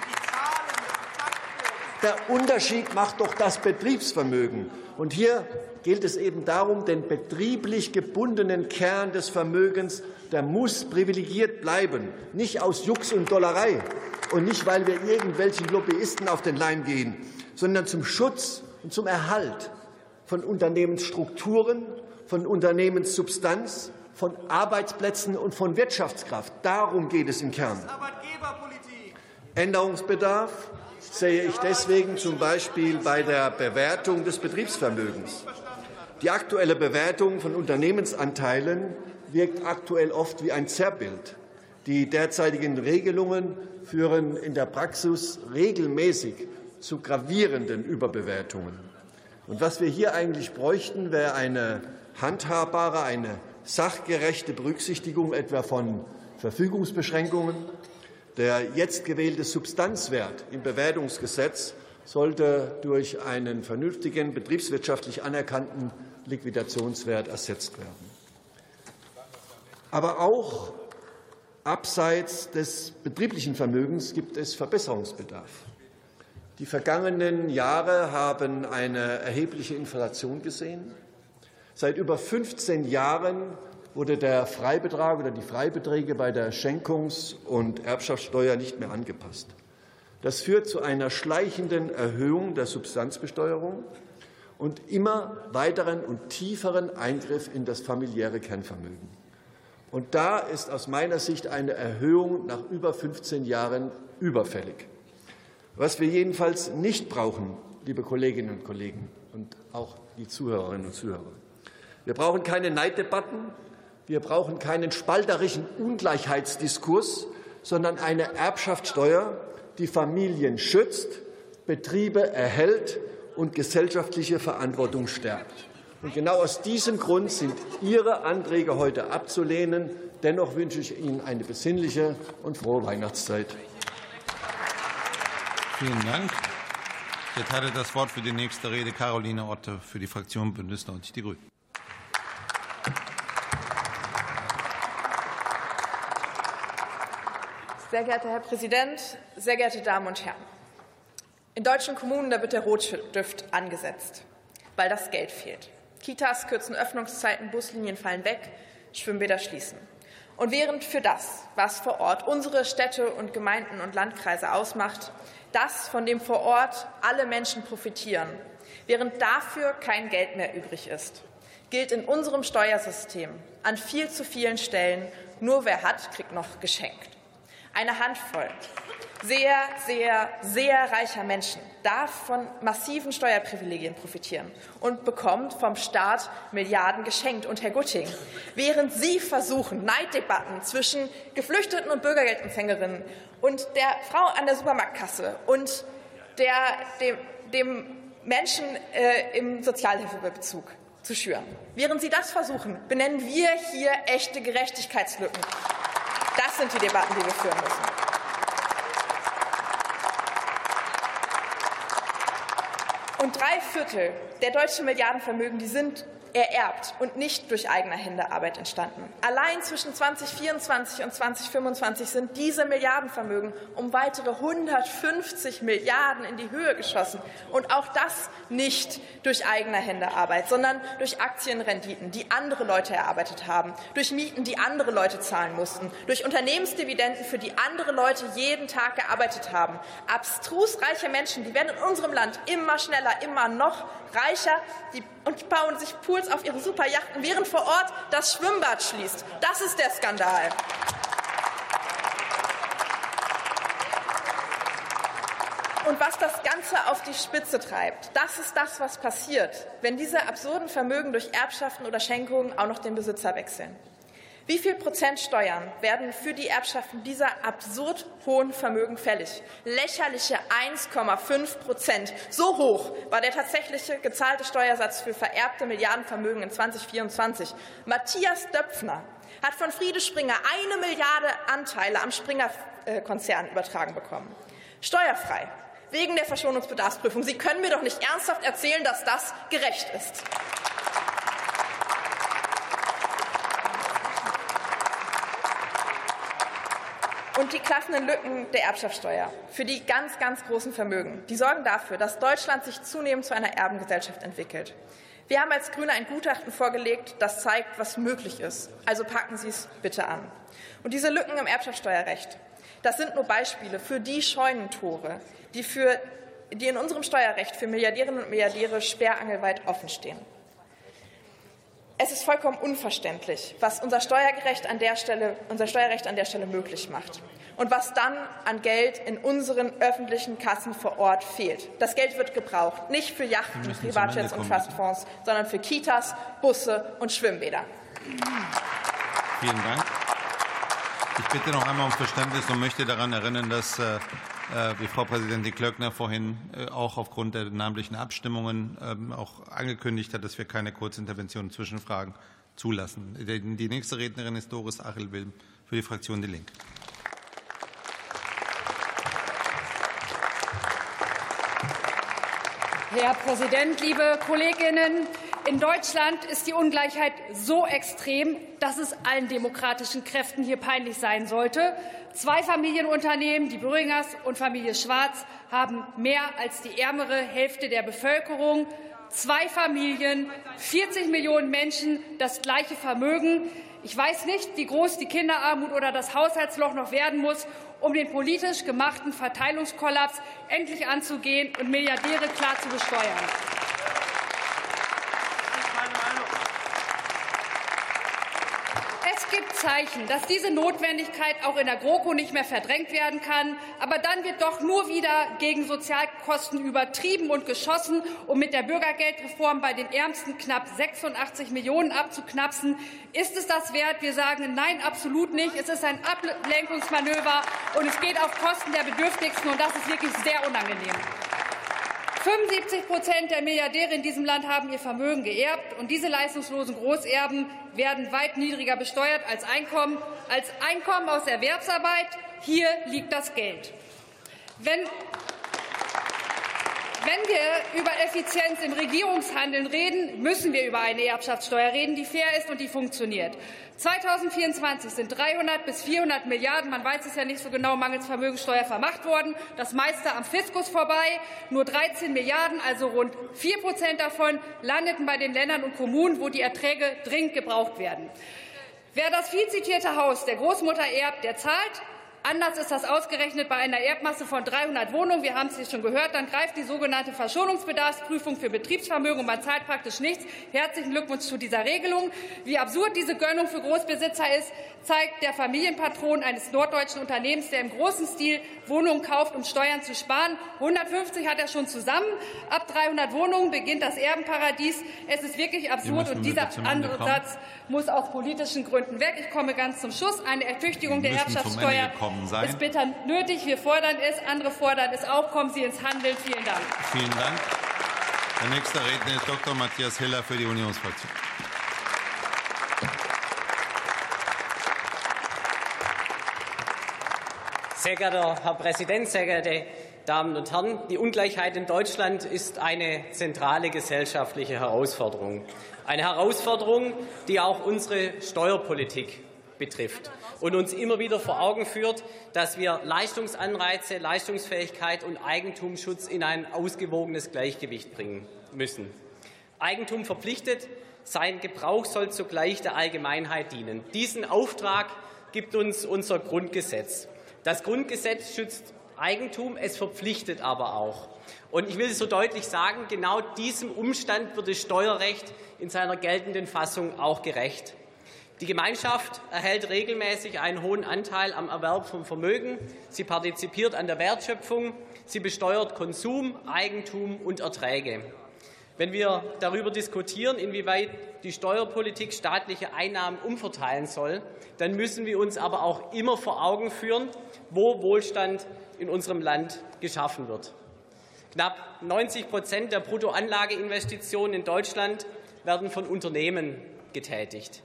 Der Unterschied macht doch das Betriebsvermögen. Und hier gilt es eben darum, den betrieblich gebundenen Kern des Vermögens, der muss privilegiert bleiben, nicht aus Jux und Dollerei und nicht, weil wir irgendwelchen Lobbyisten auf den Leim gehen, sondern zum Schutz und zum Erhalt von Unternehmensstrukturen, von Unternehmenssubstanz, von Arbeitsplätzen und von Wirtschaftskraft. Darum geht es im Kern. Änderungsbedarf sehe ich deswegen zum Beispiel bei der Bewertung des Betriebsvermögens. Die aktuelle Bewertung von Unternehmensanteilen wirkt aktuell oft wie ein Zerrbild. Die derzeitigen Regelungen führen in der Praxis regelmäßig zu gravierenden Überbewertungen. Und was wir hier eigentlich bräuchten, wäre eine handhabbare, eine sachgerechte Berücksichtigung etwa von Verfügungsbeschränkungen. Der jetzt gewählte Substanzwert im Bewertungsgesetz sollte durch einen vernünftigen, betriebswirtschaftlich anerkannten Liquidationswert ersetzt werden. Aber auch abseits des betrieblichen Vermögens gibt es Verbesserungsbedarf. Die vergangenen Jahre haben eine erhebliche Inflation gesehen. Seit über 15 Jahren wurde der Freibetrag oder die Freibeträge bei der Schenkungs- und Erbschaftssteuer nicht mehr angepasst. Das führt zu einer schleichenden Erhöhung der Substanzbesteuerung und immer weiteren und tieferen Eingriff in das familiäre Kernvermögen. Und da ist aus meiner Sicht eine Erhöhung nach über 15 Jahren überfällig. Was wir jedenfalls nicht brauchen, liebe Kolleginnen und Kollegen und auch die Zuhörerinnen und Zuhörer, wir brauchen keine Neiddebatten, wir brauchen keinen spalterischen Ungleichheitsdiskurs, sondern eine Erbschaftssteuer, die Familien schützt, Betriebe erhält und gesellschaftliche Verantwortung stärkt. Und genau aus diesem Grund sind Ihre Anträge heute abzulehnen. Dennoch wünsche ich Ihnen eine besinnliche und frohe Weihnachtszeit. Vielen Dank. Ich erteile das Wort für die nächste Rede Caroline Otte für die Fraktion Bündnis 90 Die Grünen. Sehr geehrter Herr Präsident, sehr geehrte Damen und Herren! In deutschen Kommunen wird der Rotstift angesetzt, weil das Geld fehlt. Kitas kürzen Öffnungszeiten, Buslinien fallen weg, Schwimmbäder schließen. Und während für das, was vor Ort unsere Städte und Gemeinden und Landkreise ausmacht, das, von dem vor Ort alle Menschen profitieren, während dafür kein Geld mehr übrig ist, gilt in unserem Steuersystem an viel zu vielen Stellen, nur wer hat, kriegt noch geschenkt. Eine Handvoll sehr, sehr, sehr reicher Menschen darf von massiven Steuerprivilegien profitieren und bekommt vom Staat Milliarden geschenkt. Und Herr Gutting, während Sie versuchen, Neiddebatten zwischen Geflüchteten und Bürgergeldempfängerinnen und der Frau an der Supermarktkasse und dem Menschen im Sozialhilfebezug zu schüren, während Sie das versuchen, benennen wir hier echte Gerechtigkeitslücken. Das sind die Debatten, die wir führen müssen. Und 3/4 der deutschen Milliardenvermögen, die sind ererbt und nicht durch eigene Hände Arbeit entstanden. Allein zwischen 2024 und 2025 sind diese Milliardenvermögen um weitere 150 Milliarden in die Höhe geschossen. Und auch das nicht durch eigene Hände Arbeit, sondern durch Aktienrenditen, die andere Leute erarbeitet haben, durch Mieten, die andere Leute zahlen mussten, durch Unternehmensdividenden, für die andere Leute jeden Tag gearbeitet haben. Abstrus reiche Menschen, die werden in unserem Land immer schneller, immer noch reicher und bauen sich Pools auf ihre Superjachten, während vor Ort das Schwimmbad schließt. Das ist der Skandal. Und was das Ganze auf die Spitze treibt, das ist das, was passiert, wenn diese absurden Vermögen durch Erbschaften oder Schenkungen auch noch den Besitzer wechseln. Wie viel Prozent Steuern werden für die Erbschaften dieser absurd hohen Vermögen fällig? Lächerliche 1,5%. So hoch war der tatsächliche gezahlte Steuersatz für vererbte Milliardenvermögen in 2024. Matthias Döpfner hat von Friede Springer 1 Milliarde Anteile am Springer-Konzern übertragen bekommen. Steuerfrei, wegen der Verschonungsbedarfsprüfung. Sie können mir doch nicht ernsthaft erzählen, dass das gerecht ist. Und die klaffenden Lücken der Erbschaftssteuer für die ganz, ganz großen Vermögen, die sorgen dafür, dass Deutschland sich zunehmend zu einer Erbengesellschaft entwickelt. Wir haben als Grüne ein Gutachten vorgelegt, das zeigt, was möglich ist. Also packen Sie es bitte an. Und diese Lücken im Erbschaftssteuerrecht, das sind nur Beispiele für die Scheunentore, die in unserem Steuerrecht für Milliardärinnen und Milliardäre sperrangelweit offenstehen. Es ist vollkommen unverständlich, was unser Steuerrecht an der Stelle möglich macht und was dann an Geld in unseren öffentlichen Kassen vor Ort fehlt. Das Geld wird gebraucht, nicht für Yachten, Privatjets und Trustfonds, sondern für Kitas, Busse und Schwimmbäder. Vielen Dank. Ich bitte noch einmal um Verständnis und möchte daran erinnern, dass wie Frau Präsidentin Klöckner vorhin auch aufgrund der namentlichen Abstimmungen auch angekündigt hat, dass wir keine Kurzinterventionen, Zwischenfragen zulassen. Die nächste Rednerin ist Doris Achel-Wilm für die Fraktion Die Linke. Herr Präsident, liebe Kolleginnen! In Deutschland ist die Ungleichheit so extrem, dass es allen demokratischen Kräften hier peinlich sein sollte. 2 Familienunternehmen, die Brüngers und Familie Schwarz, haben mehr als die ärmere Hälfte der Bevölkerung. 2 Familien, 40 Millionen Menschen, das gleiche Vermögen. Ich weiß nicht, wie groß die Kinderarmut oder das Haushaltsloch noch werden muss, um den politisch gemachten Verteilungskollaps endlich anzugehen und Milliardäre klar zu besteuern. Es gibt Zeichen, dass diese Notwendigkeit auch in der GroKo nicht mehr verdrängt werden kann. Aber dann wird doch nur wieder gegen Sozialkosten übertrieben und geschossen, um mit der Bürgergeldreform bei den Ärmsten knapp 86 Millionen abzuknapsen. Ist es das wert? Wir sagen nein, absolut nicht. Es ist ein Ablenkungsmanöver, und es geht auf Kosten der Bedürftigsten, und das ist wirklich sehr unangenehm. 75% der Milliardäre in diesem Land haben ihr Vermögen geerbt, und diese leistungslosen Großerben werden weit niedriger besteuert als Einkommen aus Erwerbsarbeit. Hier liegt das Geld. Wenn wir über Effizienz im Regierungshandeln reden, müssen wir über eine Erbschaftssteuer reden, die fair ist und die funktioniert. 2024 sind 300 bis 400 Milliarden, man weiß es ja nicht so genau, mangels Vermögenssteuer vermacht worden. Das meiste am Fiskus vorbei. Nur 13 Milliarden, also rund 4% davon, landeten bei den Ländern und Kommunen, wo die Erträge dringend gebraucht werden. Wer das viel zitierte Haus der Großmutter erbt, der zahlt. Anders ist das ausgerechnet bei einer Erbmasse von 300 Wohnungen. Wir haben es hier schon gehört. Dann greift die sogenannte Verschuldungsbedarfsprüfung für Betriebsvermögen, und man zahlt praktisch nichts. Herzlichen Glückwunsch zu dieser Regelung. Wie absurd diese Gönnung für Großbesitzer ist, zeigt der Familienpatron eines norddeutschen Unternehmens, der im großen Stil Wohnungen kauft, um Steuern zu sparen. 150 hat er schon zusammen. Ab 300 Wohnungen beginnt das Erbenparadies. Es ist wirklich absurd, und dieser andere Satz muss aus politischen Gründen weg. Ich komme ganz zum Schluss. Eine Ertüchtigung der Erbschaftssteuer ist bitter nötig. Wir fordern es. Andere fordern es auch. Kommen Sie ins Handeln. Vielen Dank. Vielen Dank. Der nächste Redner ist Dr. Matthias Hiller für die Unionsfraktion. Sehr geehrter Herr Präsident, sehr geehrte Damen und Herren! Die Ungleichheit in Deutschland ist eine zentrale gesellschaftliche Herausforderung. Eine Herausforderung, die auch unsere Steuerpolitik betrifft und uns immer wieder vor Augen führt, dass wir Leistungsanreize, Leistungsfähigkeit und Eigentumsschutz in ein ausgewogenes Gleichgewicht bringen müssen. Eigentum verpflichtet, sein Gebrauch soll zugleich der Allgemeinheit dienen. Diesen Auftrag gibt uns unser Grundgesetz. Das Grundgesetz schützt Eigentum, es verpflichtet aber auch. Und ich will es so deutlich sagen, genau diesem Umstand wird das Steuerrecht in seiner geltenden Fassung auch gerecht. Die Gemeinschaft erhält regelmäßig einen hohen Anteil am Erwerb von Vermögen. Sie partizipiert an der Wertschöpfung. Sie besteuert Konsum, Eigentum und Erträge. Wenn wir darüber diskutieren, inwieweit die Steuerpolitik staatliche Einnahmen umverteilen soll, dann müssen wir uns aber auch immer vor Augen führen, wo Wohlstand in unserem Land geschaffen wird. Knapp 90% der Bruttoanlageinvestitionen in Deutschland werden von Unternehmen getätigt.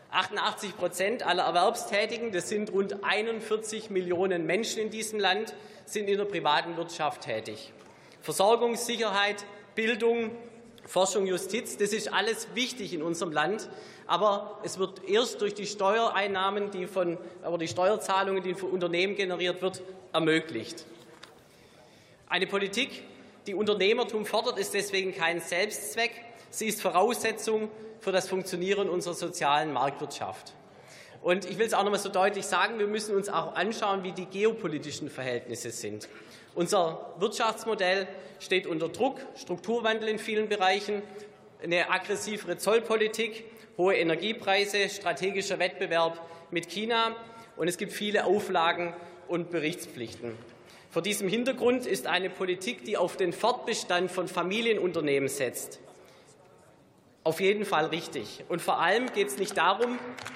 88% aller Erwerbstätigen, das sind rund 41 Millionen Menschen in diesem Land, sind in der privaten Wirtschaft tätig. Versorgung, Sicherheit, Bildung, Forschung, Justiz, das ist alles wichtig in unserem Land, aber es wird erst durch die Steuereinnahmen, die Steuerzahlungen, die von Unternehmen generiert wird, ermöglicht. Eine Politik, die Unternehmertum fördert, ist deswegen kein Selbstzweck. Sie ist Voraussetzung für das Funktionieren unserer sozialen Marktwirtschaft. Und ich will es auch noch einmal so deutlich sagen, wir müssen uns auch anschauen, wie die geopolitischen Verhältnisse sind. Unser Wirtschaftsmodell steht unter Druck, Strukturwandel in vielen Bereichen, eine aggressivere Zollpolitik, hohe Energiepreise, strategischer Wettbewerb mit China, und es gibt viele Auflagen und Berichtspflichten. Vor diesem Hintergrund ist eine Politik, die auf den Fortbestand von Familienunternehmen setzt, auf jeden Fall richtig. Und vor allem geht es nicht darum,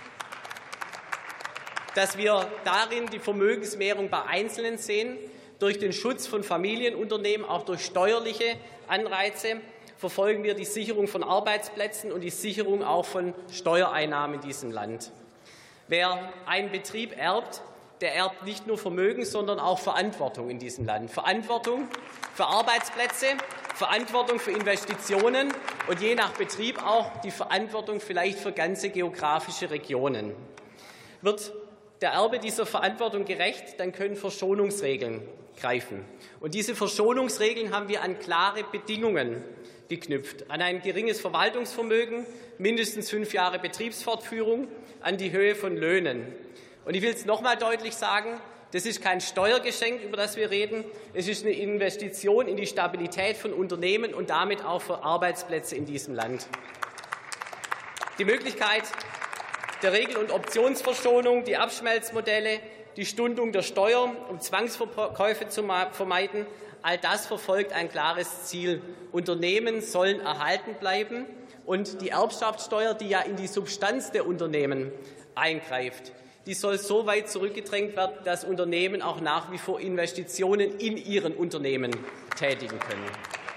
dass wir darin die Vermögensmehrung bei Einzelnen sehen. Durch den Schutz von Familienunternehmen, auch durch steuerliche Anreize, verfolgen wir die Sicherung von Arbeitsplätzen und die Sicherung auch von Steuereinnahmen in diesem Land. Wer einen Betrieb erbt, der erbt nicht nur Vermögen, sondern auch Verantwortung in diesem Land. Verantwortung für Arbeitsplätze, Verantwortung für Investitionen und je nach Betrieb auch die Verantwortung vielleicht für ganze geografische Regionen. Wird der Erbe dieser Verantwortung gerecht, dann können Verschonungsregeln greifen. Und diese Verschonungsregeln haben wir an klare Bedingungen geknüpft, an ein geringes Verwaltungsvermögen, mindestens 5 Jahre Betriebsfortführung, an die Höhe von Löhnen. Und ich will es noch einmal deutlich sagen, das ist kein Steuergeschenk, über das wir reden. Es ist eine Investition in die Stabilität von Unternehmen und damit auch für Arbeitsplätze in diesem Land. Die Möglichkeit, der Regel- und Optionsverschonung, die Abschmelzmodelle, die Stundung der Steuer, um Zwangsverkäufe zu vermeiden. All das verfolgt ein klares Ziel. Unternehmen sollen erhalten bleiben und die Erbschaftssteuer, die ja in die Substanz der Unternehmen eingreift, die soll so weit zurückgedrängt werden, dass Unternehmen auch nach wie vor Investitionen in ihren Unternehmen tätigen können.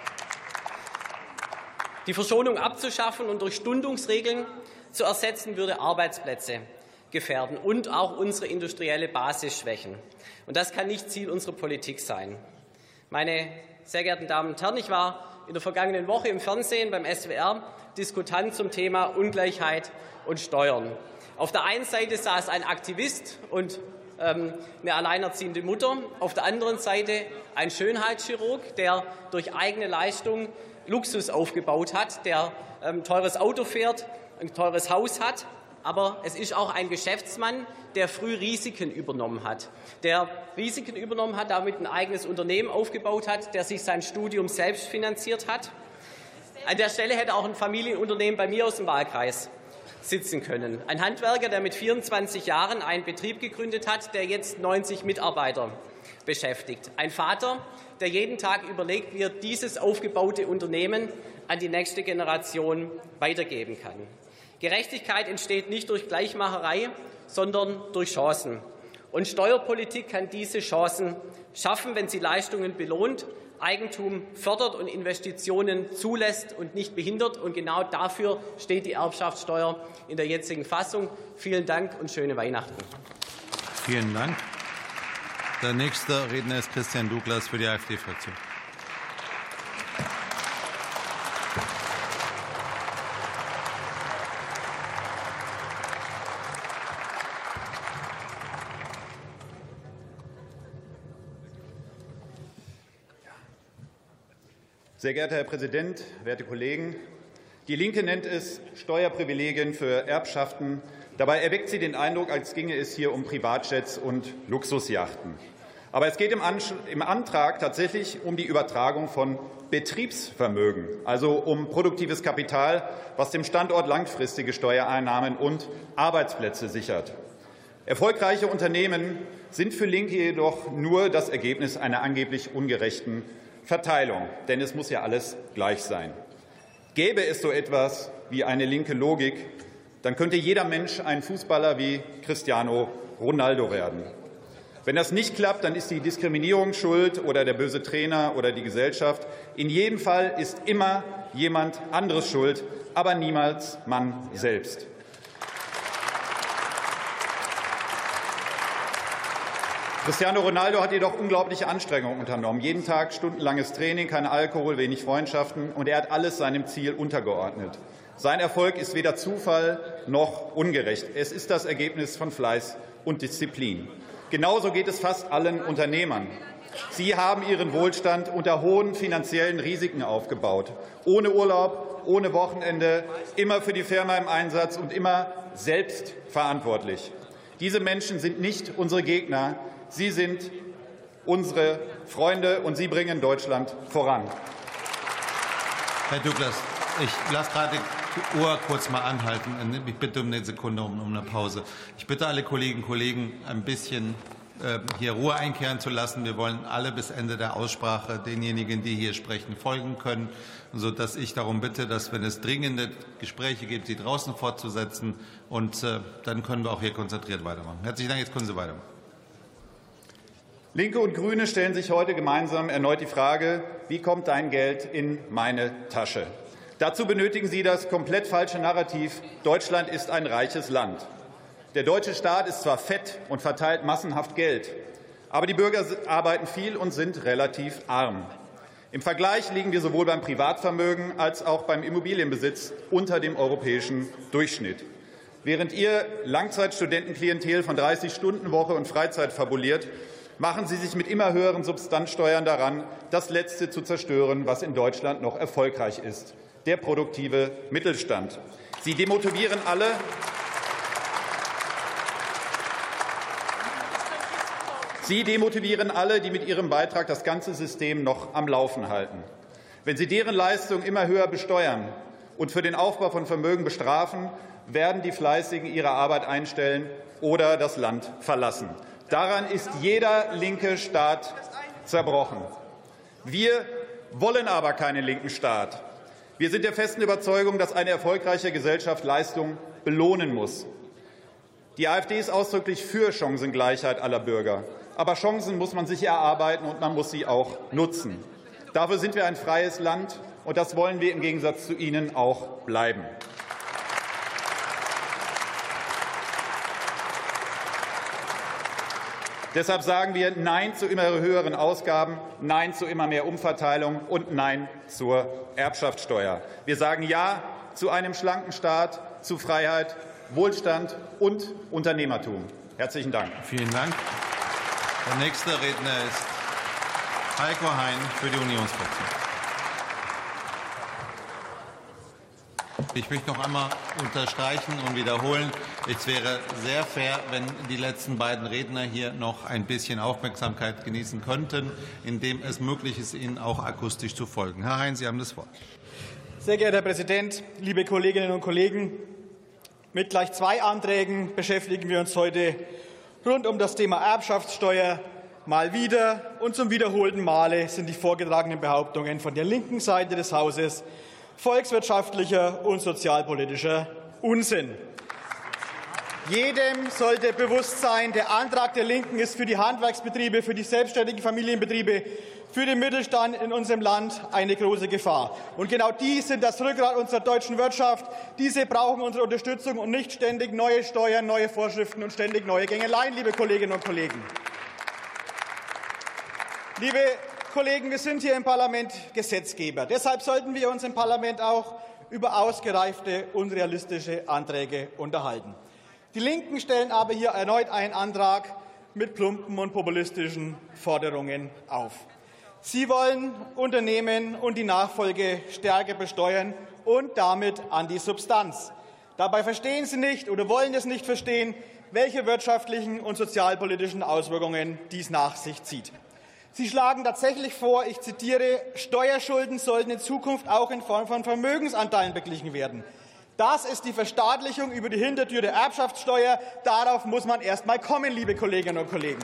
Die Verschonung abzuschaffen und durch Stundungsregeln zu ersetzen, würde Arbeitsplätze gefährden und auch unsere industrielle Basis schwächen. Und das kann nicht Ziel unserer Politik sein. Meine sehr geehrten Damen und Herren, ich war in der vergangenen Woche im Fernsehen beim SWR Diskutant zum Thema Ungleichheit und Steuern. Auf der einen Seite saß ein Aktivist und eine alleinerziehende Mutter, auf der anderen Seite ein Schönheitschirurg, der durch eigene Leistung Luxus aufgebaut hat, der ein teures Auto fährt, ein teures Haus hat. Aber es ist auch ein Geschäftsmann, der früh Risiken übernommen hat, damit ein eigenes Unternehmen aufgebaut hat, der sich sein Studium selbst finanziert hat. An der Stelle hätte auch ein Familienunternehmen bei mir aus dem Wahlkreis sitzen können. Ein Handwerker, der mit 24 Jahren einen Betrieb gegründet hat, der jetzt 90 Mitarbeiter beschäftigt. Ein Vater, der jeden Tag überlegt, wie er dieses aufgebaute Unternehmen an die nächste Generation weitergeben kann. Gerechtigkeit entsteht nicht durch Gleichmacherei, sondern durch Chancen. Und Steuerpolitik kann diese Chancen schaffen, wenn sie Leistungen belohnt, Eigentum fördert und Investitionen zulässt und nicht behindert. Und genau dafür steht die Erbschaftssteuer in der jetzigen Fassung. Vielen Dank und schöne Weihnachten. Vielen Dank. Der nächste Redner ist Christian Douglas für die AfD-Fraktion. Sehr geehrter Herr Präsident, werte Kollegen! Die Linke nennt es Steuerprivilegien für Erbschaften. Dabei erweckt sie den Eindruck, als ginge es hier um Privatjets und Luxusjachten. Aber es geht im Antrag tatsächlich um die Übertragung von Betriebsvermögen, also um produktives Kapital, was dem Standort langfristige Steuereinnahmen und Arbeitsplätze sichert. Erfolgreiche Unternehmen sind für Linke jedoch nur das Ergebnis einer angeblich ungerechten Verteilung, denn es muss ja alles gleich sein. Gäbe es so etwas wie eine linke Logik, dann könnte jeder Mensch ein Fußballer wie Cristiano Ronaldo werden. Wenn das nicht klappt, dann ist die Diskriminierung schuld oder der böse Trainer oder die Gesellschaft. In jedem Fall ist immer jemand anderes schuld, aber niemals man selbst. Cristiano Ronaldo hat jedoch unglaubliche Anstrengungen unternommen. Jeden Tag stundenlanges Training, kein Alkohol, wenig Freundschaften, und er hat alles seinem Ziel untergeordnet. Sein Erfolg ist weder Zufall noch ungerecht. Es ist das Ergebnis von Fleiß und Disziplin. Genauso geht es fast allen Unternehmern. Sie haben ihren Wohlstand unter hohen finanziellen Risiken aufgebaut. Ohne Urlaub, ohne Wochenende, immer für die Firma im Einsatz und immer selbst verantwortlich. Diese Menschen sind nicht unsere Gegner. Sie sind unsere Freunde, und sie bringen Deutschland voran. Herr Douglas, ich lasse gerade die Uhr kurz mal anhalten. Ich bitte um eine Sekunde um eine Pause. Ich bitte alle Kolleginnen und Kollegen, ein bisschen hier Ruhe einkehren zu lassen. Wir wollen alle bis Ende der Aussprache denjenigen, die hier sprechen, folgen können, sodass ich darum bitte, dass, wenn es dringende Gespräche gibt, sie draußen fortzusetzen. Und dann können wir auch hier konzentriert weitermachen. Herzlichen Dank. Jetzt können Sie weitermachen. Linke und Grüne stellen sich heute gemeinsam erneut die Frage: Wie kommt dein Geld in meine Tasche? Dazu benötigen Sie das komplett falsche Narrativ: Deutschland ist ein reiches Land. Der deutsche Staat ist zwar fett und verteilt massenhaft Geld, aber die Bürger arbeiten viel und sind relativ arm. Im Vergleich liegen wir sowohl beim Privatvermögen als auch beim Immobilienbesitz unter dem europäischen Durchschnitt. Während Ihr Langzeitstudentenklientel von 30-Stunden-Woche und Freizeit fabuliert, machen Sie sich mit immer höheren Substanzsteuern daran, das Letzte zu zerstören, was in Deutschland noch erfolgreich ist: der produktive Mittelstand. Sie demotivieren alle, die mit ihrem Beitrag das ganze System noch am Laufen halten. Wenn Sie deren Leistung immer höher besteuern und für den Aufbau von Vermögen bestrafen, werden die Fleißigen ihre Arbeit einstellen oder das Land verlassen. Daran ist jeder linke Staat zerbrochen. Wir wollen aber keinen linken Staat. Wir sind der festen Überzeugung, dass eine erfolgreiche Gesellschaft Leistung belohnen muss. Die AfD ist ausdrücklich für Chancengleichheit aller Bürger. Aber Chancen muss man sich erarbeiten, und man muss sie auch nutzen. Dafür sind wir ein freies Land, und das wollen wir im Gegensatz zu Ihnen auch bleiben. Deshalb sagen wir Nein zu immer höheren Ausgaben, Nein zu immer mehr Umverteilung und Nein zur Erbschaftssteuer. Wir sagen Ja zu einem schlanken Staat, zu Freiheit, Wohlstand und Unternehmertum. Herzlichen Dank. Vielen Dank. Der nächste Redner ist Heiko Hein für die Unionsfraktion. Ich möchte noch einmal unterstreichen und wiederholen, es wäre sehr fair, wenn die letzten beiden Redner hier noch ein bisschen Aufmerksamkeit genießen könnten, indem es möglich ist, ihnen auch akustisch zu folgen. Herr Hein, Sie haben das Wort. Sehr geehrter Herr Präsident, liebe Kolleginnen und Kollegen! Mit gleich zwei Anträgen beschäftigen wir uns heute rund um das Thema Erbschaftssteuer. Mal wieder und zum wiederholten Male sind die vorgetragenen Behauptungen von der linken Seite des Hauses volkswirtschaftlicher und sozialpolitischer Unsinn. Jedem sollte bewusst sein, der Antrag der Linken ist für die Handwerksbetriebe, für die selbstständigen Familienbetriebe, für den Mittelstand in unserem Land eine große Gefahr. Und genau die sind das Rückgrat unserer deutschen Wirtschaft. Diese brauchen unsere Unterstützung und nicht ständig neue Steuern, neue Vorschriften und ständig neue Gängeleien, liebe Kolleginnen und Kollegen. Liebe Kollegen, wir sind hier im Parlament Gesetzgeber. Deshalb sollten wir uns im Parlament auch über ausgereifte und realistische Anträge unterhalten. Die Linken stellen aber hier erneut einen Antrag mit plumpen und populistischen Forderungen auf. Sie wollen Unternehmen und die Nachfolge stärker besteuern und damit an die Substanz. Dabei verstehen Sie nicht oder wollen es nicht verstehen, welche wirtschaftlichen und sozialpolitischen Auswirkungen dies nach sich zieht. Sie schlagen tatsächlich vor, ich zitiere, Steuerschulden sollten in Zukunft auch in Form von Vermögensanteilen beglichen werden. Das ist die Verstaatlichung über die Hintertür der Erbschaftssteuer. Darauf muss man erst mal kommen, liebe Kolleginnen und Kollegen.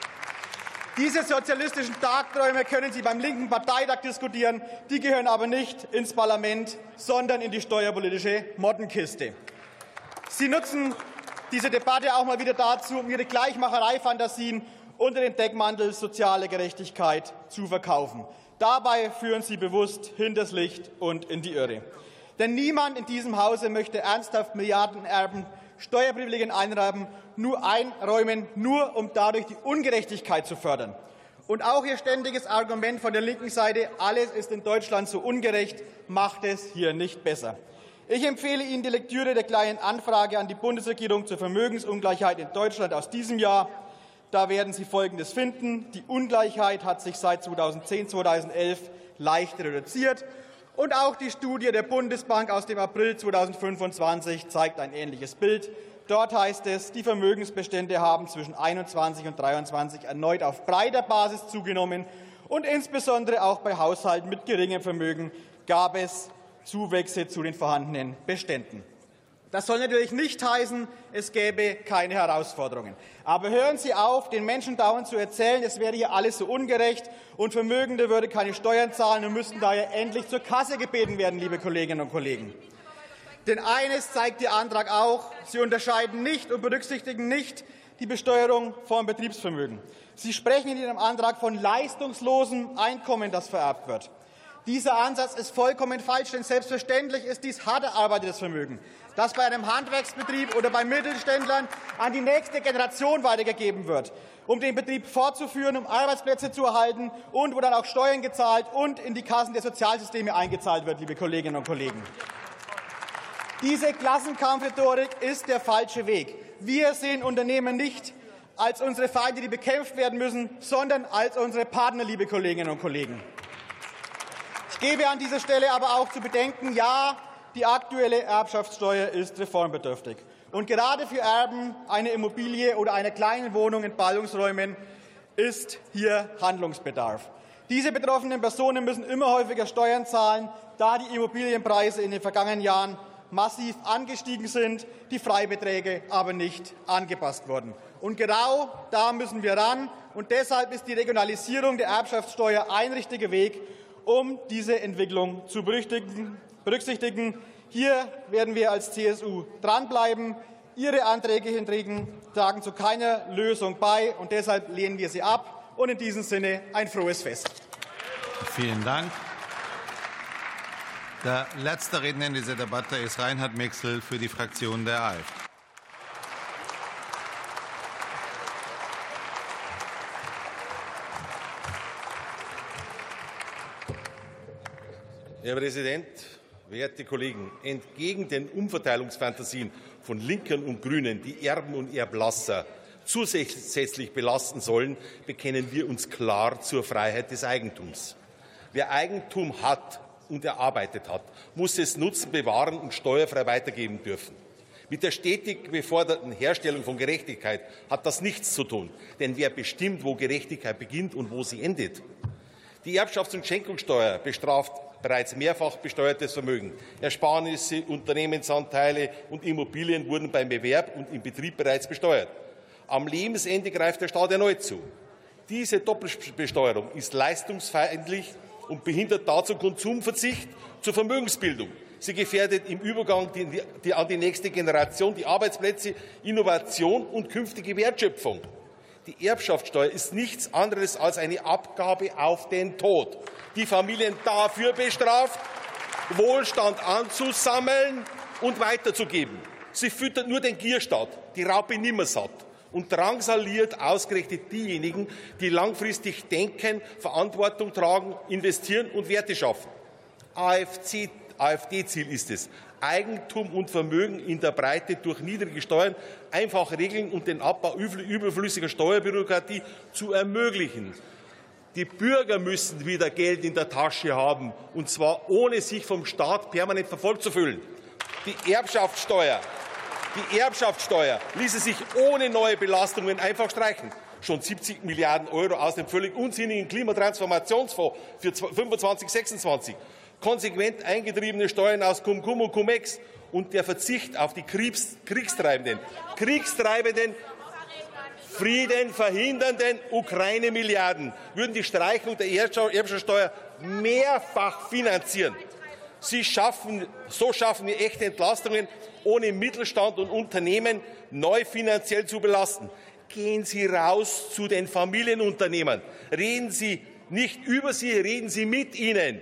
Diese sozialistischen Tagträume können Sie beim linken Parteitag diskutieren. Die gehören aber nicht ins Parlament, sondern in die steuerpolitische Mottenkiste. Sie nutzen diese Debatte auch mal wieder dazu, um Ihre Gleichmacherei-Fantasien unter dem Deckmantel soziale Gerechtigkeit zu verkaufen. Dabei führen Sie bewusst hinters Licht und in die Irre. Denn niemand in diesem Hause möchte ernsthaft Milliardenerben Steuerprivilegien einräumen, nur um dadurch die Ungerechtigkeit zu fördern. Und auch Ihr ständiges Argument von der linken Seite, alles ist in Deutschland so ungerecht, macht es hier nicht besser. Ich empfehle Ihnen die Lektüre der Kleinen Anfrage an die Bundesregierung zur Vermögensungleichheit in Deutschland aus diesem Jahr. Da werden Sie Folgendes finden. Die Ungleichheit hat sich seit 2010, 2011 leicht reduziert. Und auch die Studie der Bundesbank aus dem April 2025 zeigt ein ähnliches Bild. Dort heißt es, die Vermögensbestände haben zwischen 21 und 23 erneut auf breiter Basis zugenommen. Und insbesondere auch bei Haushalten mit geringem Vermögen gab es Zuwächse zu den vorhandenen Beständen. Das soll natürlich nicht heißen, es gäbe keine Herausforderungen. Aber hören Sie auf, den Menschen dauernd zu erzählen, es wäre hier alles so ungerecht und Vermögende würden keine Steuern zahlen und müssten daher endlich zur Kasse gebeten werden, liebe Kolleginnen und Kollegen. Denn eines zeigt Ihr Antrag auch, Sie unterscheiden nicht und berücksichtigen nicht die Besteuerung von Betriebsvermögen. Sie sprechen in Ihrem Antrag von leistungslosem Einkommen, das vererbt wird. Dieser Ansatz ist vollkommen falsch, denn selbstverständlich ist dies hart erarbeitetes Vermögen, das bei einem Handwerksbetrieb oder bei Mittelständlern an die nächste Generation weitergegeben wird, um den Betrieb fortzuführen, um Arbeitsplätze zu erhalten und wo dann auch Steuern gezahlt und in die Kassen der Sozialsysteme eingezahlt wird, liebe Kolleginnen und Kollegen. Diese Klassenkampfrhetorik ist der falsche Weg. Wir sehen Unternehmen nicht als unsere Feinde, die bekämpft werden müssen, sondern als unsere Partner, liebe Kolleginnen und Kollegen. Ich gebe an dieser Stelle aber auch zu bedenken, ja, die aktuelle Erbschaftssteuer ist reformbedürftig. Und gerade für Erben einer Immobilie oder einer kleinen Wohnung in Ballungsräumen ist hier Handlungsbedarf. Diese betroffenen Personen müssen immer häufiger Steuern zahlen, da die Immobilienpreise in den vergangenen Jahren massiv angestiegen sind, die Freibeträge aber nicht angepasst wurden. Und genau da müssen wir ran. Und deshalb ist die Regionalisierung der Erbschaftssteuer ein richtiger Weg, um diese Entwicklung zu berücksichtigen. Hier werden wir als CSU dranbleiben. Ihre Anträge tragen zu keiner Lösung bei, und deshalb lehnen wir sie ab. Und in diesem Sinne ein frohes Fest. Vielen Dank. Der letzte Redner in dieser Debatte ist Reinhard Mixel für die Fraktion der AfD. Herr Präsident, werte Kollegen! Entgegen den Umverteilungsfantasien von Linken und Grünen, die Erben und Erblasser zusätzlich belasten sollen, bekennen wir uns klar zur Freiheit des Eigentums. Wer Eigentum hat und erarbeitet hat, muss es nutzen, bewahren und steuerfrei weitergeben dürfen. Mit der stetig geforderten Herstellung von Gerechtigkeit hat das nichts zu tun. Denn wer bestimmt, wo Gerechtigkeit beginnt und wo sie endet? Die Erbschafts- und Schenkungssteuer bestraft bereits mehrfach besteuertes Vermögen. Ersparnisse, Unternehmensanteile und Immobilien wurden beim Erwerb und im Betrieb bereits besteuert. Am Lebensende greift der Staat erneut zu. Diese Doppelbesteuerung ist leistungsfeindlich und behindert dazu Konsumverzicht zur Vermögensbildung. Sie gefährdet im Übergang an die nächste Generation die Arbeitsplätze, Innovation und künftige Wertschöpfung. Die Erbschaftssteuer ist nichts anderes als eine Abgabe auf den Tod, die Familien dafür bestraft, Wohlstand anzusammeln und weiterzugeben. Sie füttert nur den Gierstaat, die Raupe nimmersatt, und drangsaliert ausgerechnet diejenigen, die langfristig denken, Verantwortung tragen, investieren und Werte schaffen. AfD-Ziel ist es, Eigentum und Vermögen in der Breite durch niedrige Steuern, einfache Regeln und den Abbau überflüssiger Steuerbürokratie zu ermöglichen. Die Bürger müssen wieder Geld in der Tasche haben, und zwar ohne sich vom Staat permanent verfolgt zu fühlen. Die Erbschaftssteuer ließe sich ohne neue Belastungen einfach streichen. Schon 70 Milliarden € aus dem völlig unsinnigen Klimatransformationsfonds für 25/26. Konsequent eingetriebene Steuern aus Cum-Cum und Cum-Ex und der Verzicht auf die kriegstreibenden, friedenverhindernden Ukraine-Milliarden würden die Streichung der Erbschaftssteuer mehrfach finanzieren. So schaffen wir echte Entlastungen, ohne Mittelstand und Unternehmen neu finanziell zu belasten. Gehen Sie raus zu den Familienunternehmern. Reden Sie nicht über sie, reden Sie mit ihnen.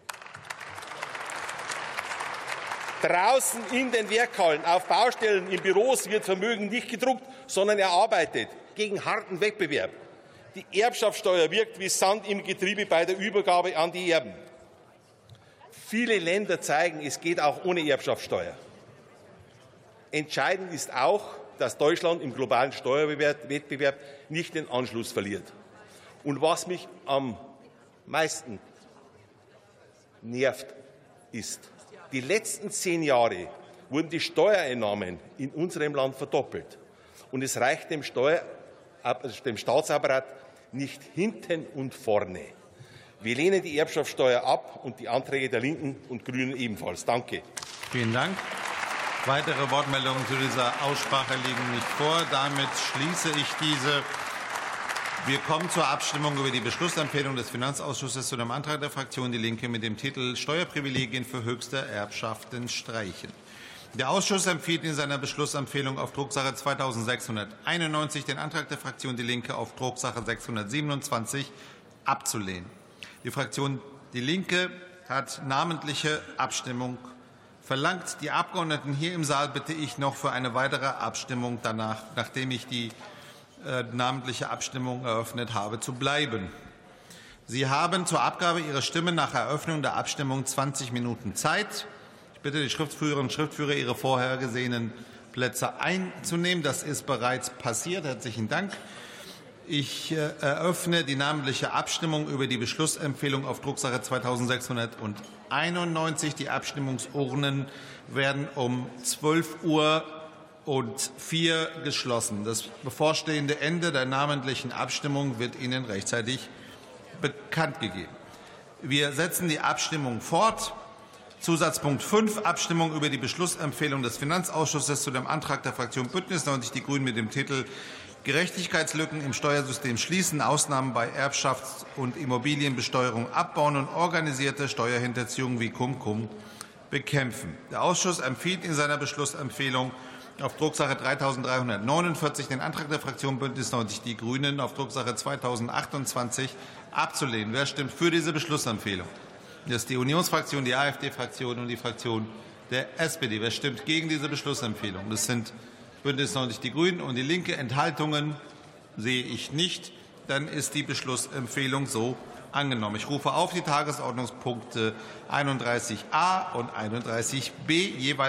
Draußen in den Werkhallen, auf Baustellen, in Büros wird Vermögen nicht gedruckt, sondern erarbeitet, gegen harten Wettbewerb. Die Erbschaftssteuer wirkt wie Sand im Getriebe bei der Übergabe an die Erben. Viele Länder zeigen, es geht auch ohne Erbschaftssteuer. Entscheidend ist auch, dass Deutschland im globalen Steuerwettbewerb nicht den Anschluss verliert. Und was mich am meisten nervt, ist, die letzten 10 Jahre wurden die Steuereinnahmen in unserem Land verdoppelt. Und es reicht dem Staatsapparat nicht hinten und vorne. Wir lehnen die Erbschaftssteuer ab und die Anträge der Linken und Grünen ebenfalls. Danke. Vielen Dank. Weitere Wortmeldungen zu dieser Aussprache liegen nicht vor. Damit schließe ich diese. Wir kommen zur Abstimmung über die Beschlussempfehlung des Finanzausschusses zu dem Antrag der Fraktion Die Linke mit dem Titel Steuerprivilegien für höchste Erbschaften streichen. Der Ausschuss empfiehlt in seiner Beschlussempfehlung auf Drucksache 2691 den Antrag der Fraktion Die Linke auf Drucksache 627 abzulehnen. Die Fraktion Die Linke hat namentliche Abstimmung verlangt. Die Abgeordneten hier im Saal bitte ich noch für eine weitere Abstimmung danach, nachdem ich die namentliche Abstimmung eröffnet habe, zu bleiben. Sie haben zur Abgabe Ihrer Stimme nach Eröffnung der Abstimmung 20 Minuten Zeit. Ich bitte die Schriftführerinnen und Schriftführer, ihre vorhergesehenen Plätze einzunehmen. Das ist bereits passiert. Herzlichen Dank. Ich eröffne die namentliche Abstimmung über die Beschlussempfehlung auf Drucksache 2691. Die Abstimmungsurnen werden um 12:04 Uhr geschlossen. Das bevorstehende Ende der namentlichen Abstimmung wird Ihnen rechtzeitig bekannt gegeben. Wir setzen die Abstimmung fort. Zusatzpunkt 5, Abstimmung über die Beschlussempfehlung des Finanzausschusses zu dem Antrag der Fraktion Bündnis 90 Die Grünen mit dem Titel Gerechtigkeitslücken im Steuersystem schließen, Ausnahmen bei Erbschafts- und Immobilienbesteuerung abbauen und organisierte Steuerhinterziehung wie Cum-Cum bekämpfen. Der Ausschuss empfiehlt in seiner Beschlussempfehlung auf Drucksache 3349 den Antrag der Fraktion Bündnis 90 Die Grünen auf Drucksache 2028 abzulehnen. Wer stimmt für diese Beschlussempfehlung? Das ist die Unionsfraktion, die AfD-Fraktion und die Fraktion der SPD. Wer stimmt gegen diese Beschlussempfehlung? Das sind Bündnis 90 Die Grünen und die Linke. Enthaltungen sehe ich nicht. Dann ist die Beschlussempfehlung so angenommen. Ich rufe auf die Tagesordnungspunkte 31a und 31b jeweils